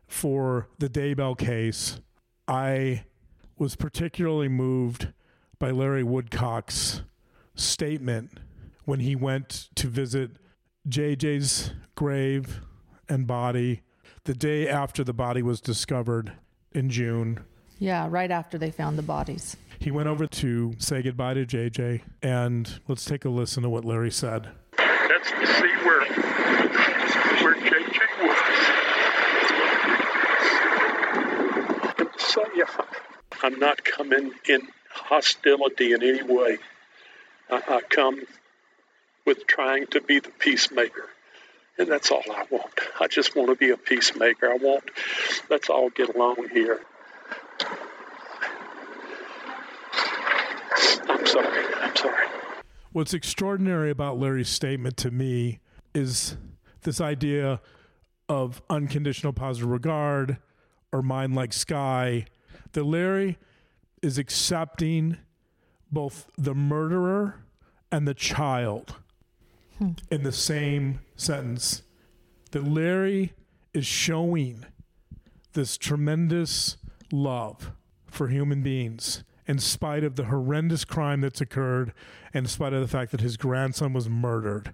for the Daybell case, I was particularly moved by Larry Woodcock's statement when he went to visit JJ's grave and body the day after the body was discovered in June. Yeah, right after they found the bodies. He went over to say goodbye to JJ, and let's take a listen to what Larry said. That's to see where JJ was. And to say, I'm not coming in hostility in any way. I come with trying to be the peacemaker. And that's all I want. I just want to be a peacemaker. Let's all get along here. I'm sorry. What's extraordinary about Larry's statement to me is this idea of unconditional positive regard or Mind Like Sky, that Larry is accepting both the murderer and the child in the same sentence. That Larry is showing this tremendous love for human beings in spite of the horrendous crime that's occurred, and in spite of the fact that his grandson was murdered.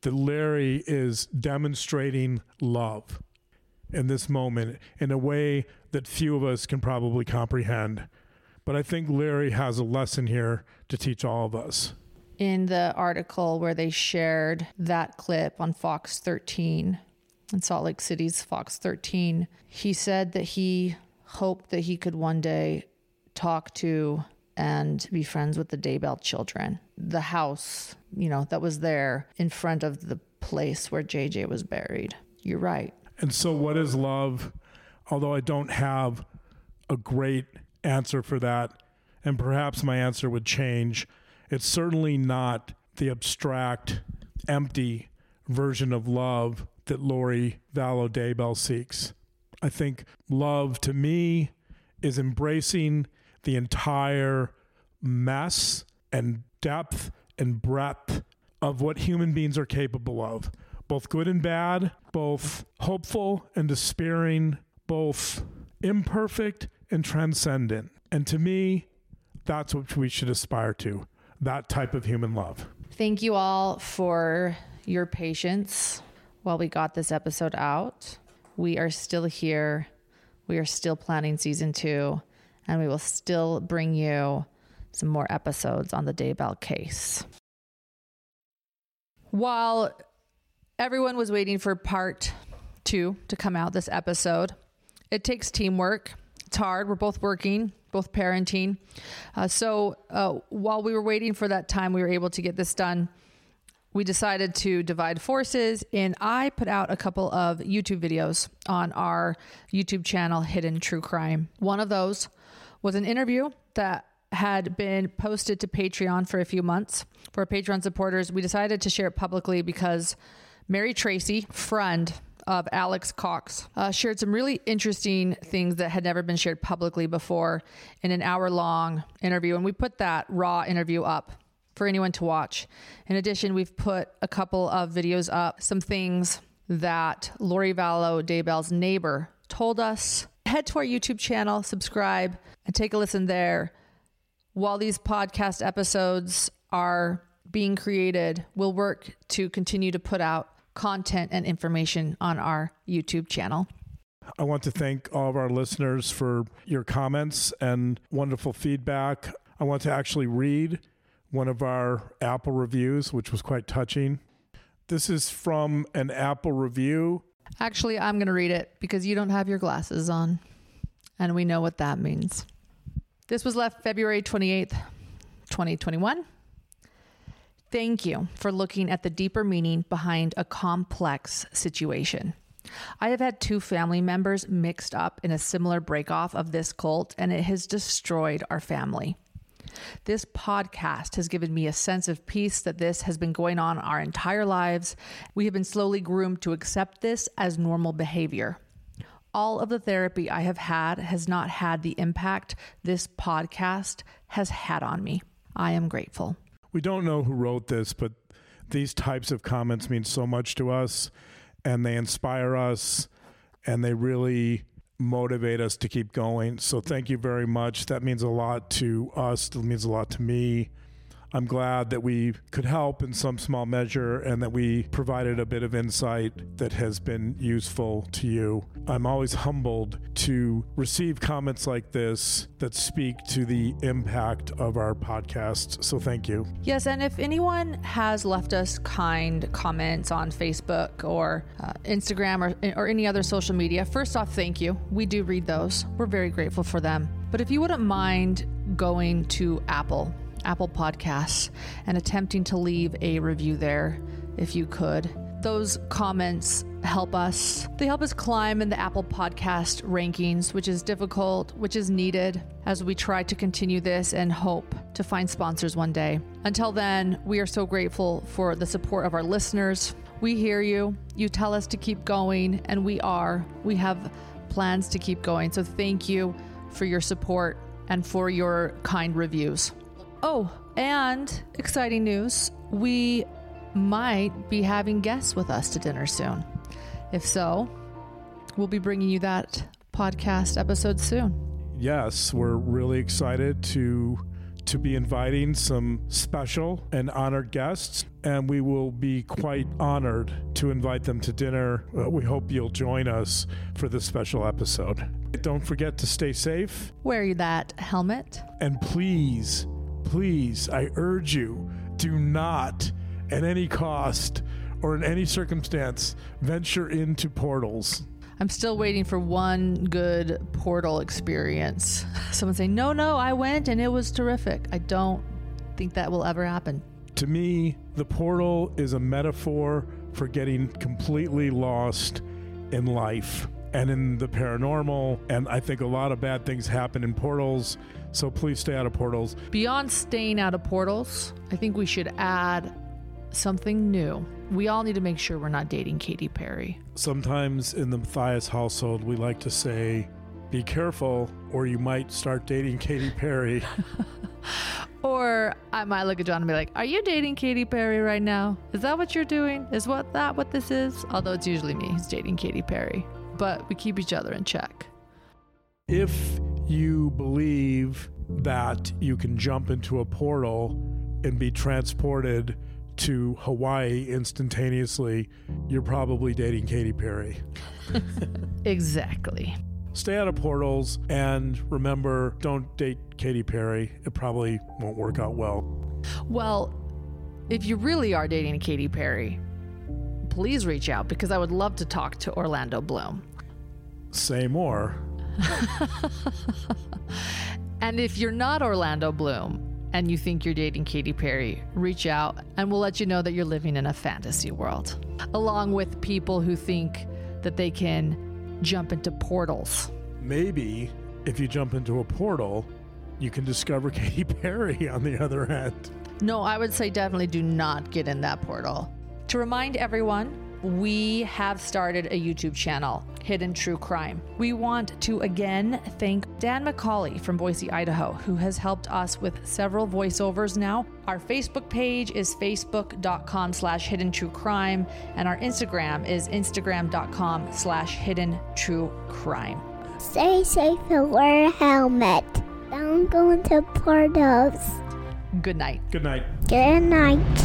that Larry is demonstrating love in this moment in a way that few of us can probably comprehend. But I think Larry has a lesson here to teach all of us. In the article where they shared that clip on Fox 13, in Salt Lake City's Fox 13, he said that he hoped that he could one day talk to and be friends with the Daybell children. The house, that was there in front of the place where JJ was buried. You're right. And so what is love? Although I don't have a great answer for that, and perhaps my answer would change, it's certainly not the abstract, empty version of love that Lori Vallow Daybell seeks. I think love to me is embracing the entire mess and depth and breadth of what human beings are capable of, both good and bad, both hopeful and despairing, both imperfect and transcendent. And to me, that's what we should aspire to, that type of human love. Thank you all for your patience while we got this episode out. We are still here. We are still planning season 2, and we will still bring you some more episodes on the Daybell case. While everyone was waiting for part 2 to come out this episode, it takes teamwork. It's hard. We're both working, both parenting. So while we were waiting for that time, we were able to get this done. We decided to divide forces, and I put out a couple of YouTube videos on our YouTube channel, Hidden True Crime. One of those was an interview that had been posted to Patreon for a few months. For our Patreon supporters, we decided to share it publicly because Mary Tracy, friend of Alex Cox, shared some really interesting things that had never been shared publicly before in an hour-long interview. And we put that raw interview up for anyone to watch. In addition, we've put a couple of videos up, some things that Lori Vallow Daybell's neighbor told us. Head to our YouTube channel, subscribe, and take a listen there. While these podcast episodes are being created, we'll work to continue to put out content and information on our YouTube channel. I want to thank all of our listeners for your comments and wonderful feedback. I want to actually read one of our Apple reviews, which was quite touching. This is from an Apple review. Actually, I'm going to read it because you don't have your glasses on, and we know what that means. This was left February 28th, 2021. Thank you for looking at the deeper meaning behind a complex situation. I have had 2 family members mixed up in a similar breakoff of this cult, and it has destroyed our family. This podcast has given me a sense of peace that this has been going on our entire lives. We have been slowly groomed to accept this as normal behavior. All of the therapy I have had has not had the impact this podcast has had on me. I am grateful. We don't know who wrote this, but these types of comments mean so much to us, and they inspire us, and they really motivate us to keep going. So thank you very much. That means a lot to us. It means a lot to me. I'm glad that we could help in some small measure and that we provided a bit of insight that has been useful to you. I'm always humbled to receive comments like this that speak to the impact of our podcast. So thank you. Yes, and if anyone has left us kind comments on Facebook or Instagram or any other social media, first off, thank you. We do read those. We're very grateful for them. But if you wouldn't mind going to Apple Podcasts and attempting to leave a review there, if you could. Those comments help us. They help us climb in the Apple Podcast rankings, which is difficult, which is needed as we try to continue this and hope to find sponsors one day. Until then, we are so grateful for the support of our listeners. We hear you. You tell us to keep going, and we have plans to keep going. So thank you for your support and for your kind reviews. Oh, and exciting news, we might be having guests with us to dinner soon. If so, we'll be bringing you that podcast episode soon. Yes, we're really excited to to be inviting some special and honored guests, and we will be quite honored to invite them to dinner. We hope you'll join us for this special episode. Don't forget to stay safe. Wear that helmet. And please, I urge you, do not, at any cost or in any circumstance, venture into portals. I'm still waiting for one good portal experience. Someone say, no, I went and it was terrific. I don't think that will ever happen. To me, the portal is a metaphor for getting completely lost in life and in the paranormal. And I think a lot of bad things happen in portals. So please stay out of portals. Beyond staying out of portals, I think we should add something new. We all need to make sure we're not dating Katy Perry. Sometimes in the Matthias household, we like to say, be careful or you might start dating Katy Perry. Or I might look at John and be like, are you dating Katy Perry right now? Is that what you're doing? Is what this is? Although it's usually me who's dating Katy Perry. But we keep each other in check. If you believe that you can jump into a portal and be transported to Hawaii instantaneously, you're probably dating Katy Perry. Exactly. Stay out of portals, and remember, don't date Katy Perry. It probably won't work out well. Well, if you really are dating Katy Perry, please reach out, because I would love to talk to Orlando Bloom. Say more. And if you're not Orlando Bloom and you think you're dating Katy Perry, reach out and we'll let you know that you're living in a fantasy world, along with people who think that they can jump into portals. Maybe if you jump into a portal, you can discover Katy Perry on the other end. No, I would say definitely do not get in that portal. To remind everyone, we have started a YouTube channel, Hidden True Crime. We want to again thank Dan McCauley from Boise, Idaho, who has helped us with several voiceovers now. Our Facebook page is facebook.com/Hidden True Crime, and our Instagram is instagram.com/Hidden True Crime. Stay safe and wear a helmet. Don't go into portals. Good night. Good night. Good night.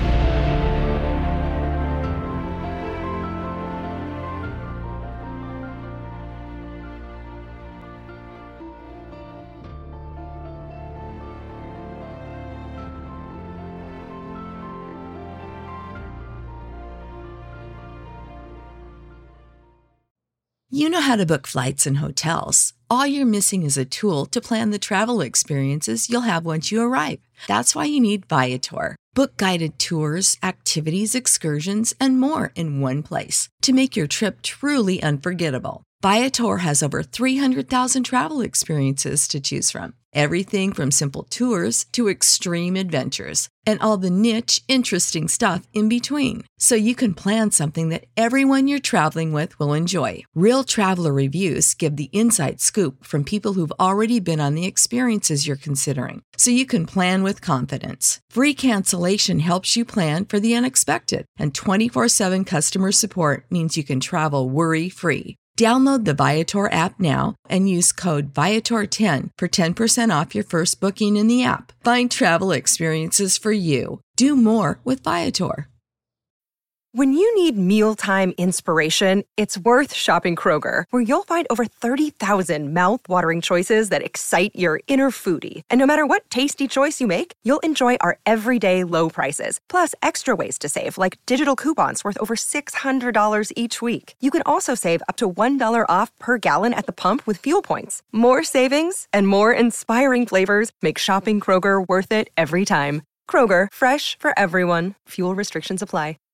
You know how to book flights and hotels. All you're missing is a tool to plan the travel experiences you'll have once you arrive. That's why you need Viator. Book guided tours, activities, excursions, and more in one place to make your trip truly unforgettable. Viator has over 300,000 travel experiences to choose from. Everything from simple tours to extreme adventures and all the niche, interesting stuff in between. So you can plan something that everyone you're traveling with will enjoy. Real traveler reviews give the inside scoop from people who've already been on the experiences you're considering. So you can plan with confidence. Free cancellation helps you plan for the unexpected. And 24/7 customer support means you can travel worry-free. Download the Viator app now and use code Viator10 for 10% off your first booking in the app. Find travel experiences for you. Do more with Viator. When you need mealtime inspiration, it's worth shopping Kroger, where you'll find over 30,000 mouth-watering choices that excite your inner foodie. And no matter what tasty choice you make, you'll enjoy our everyday low prices, plus extra ways to save, like digital coupons worth over $600 each week. You can also save up to $1 off per gallon at the pump with fuel points. More savings and more inspiring flavors make shopping Kroger worth it every time. Kroger, fresh for everyone. Fuel restrictions apply.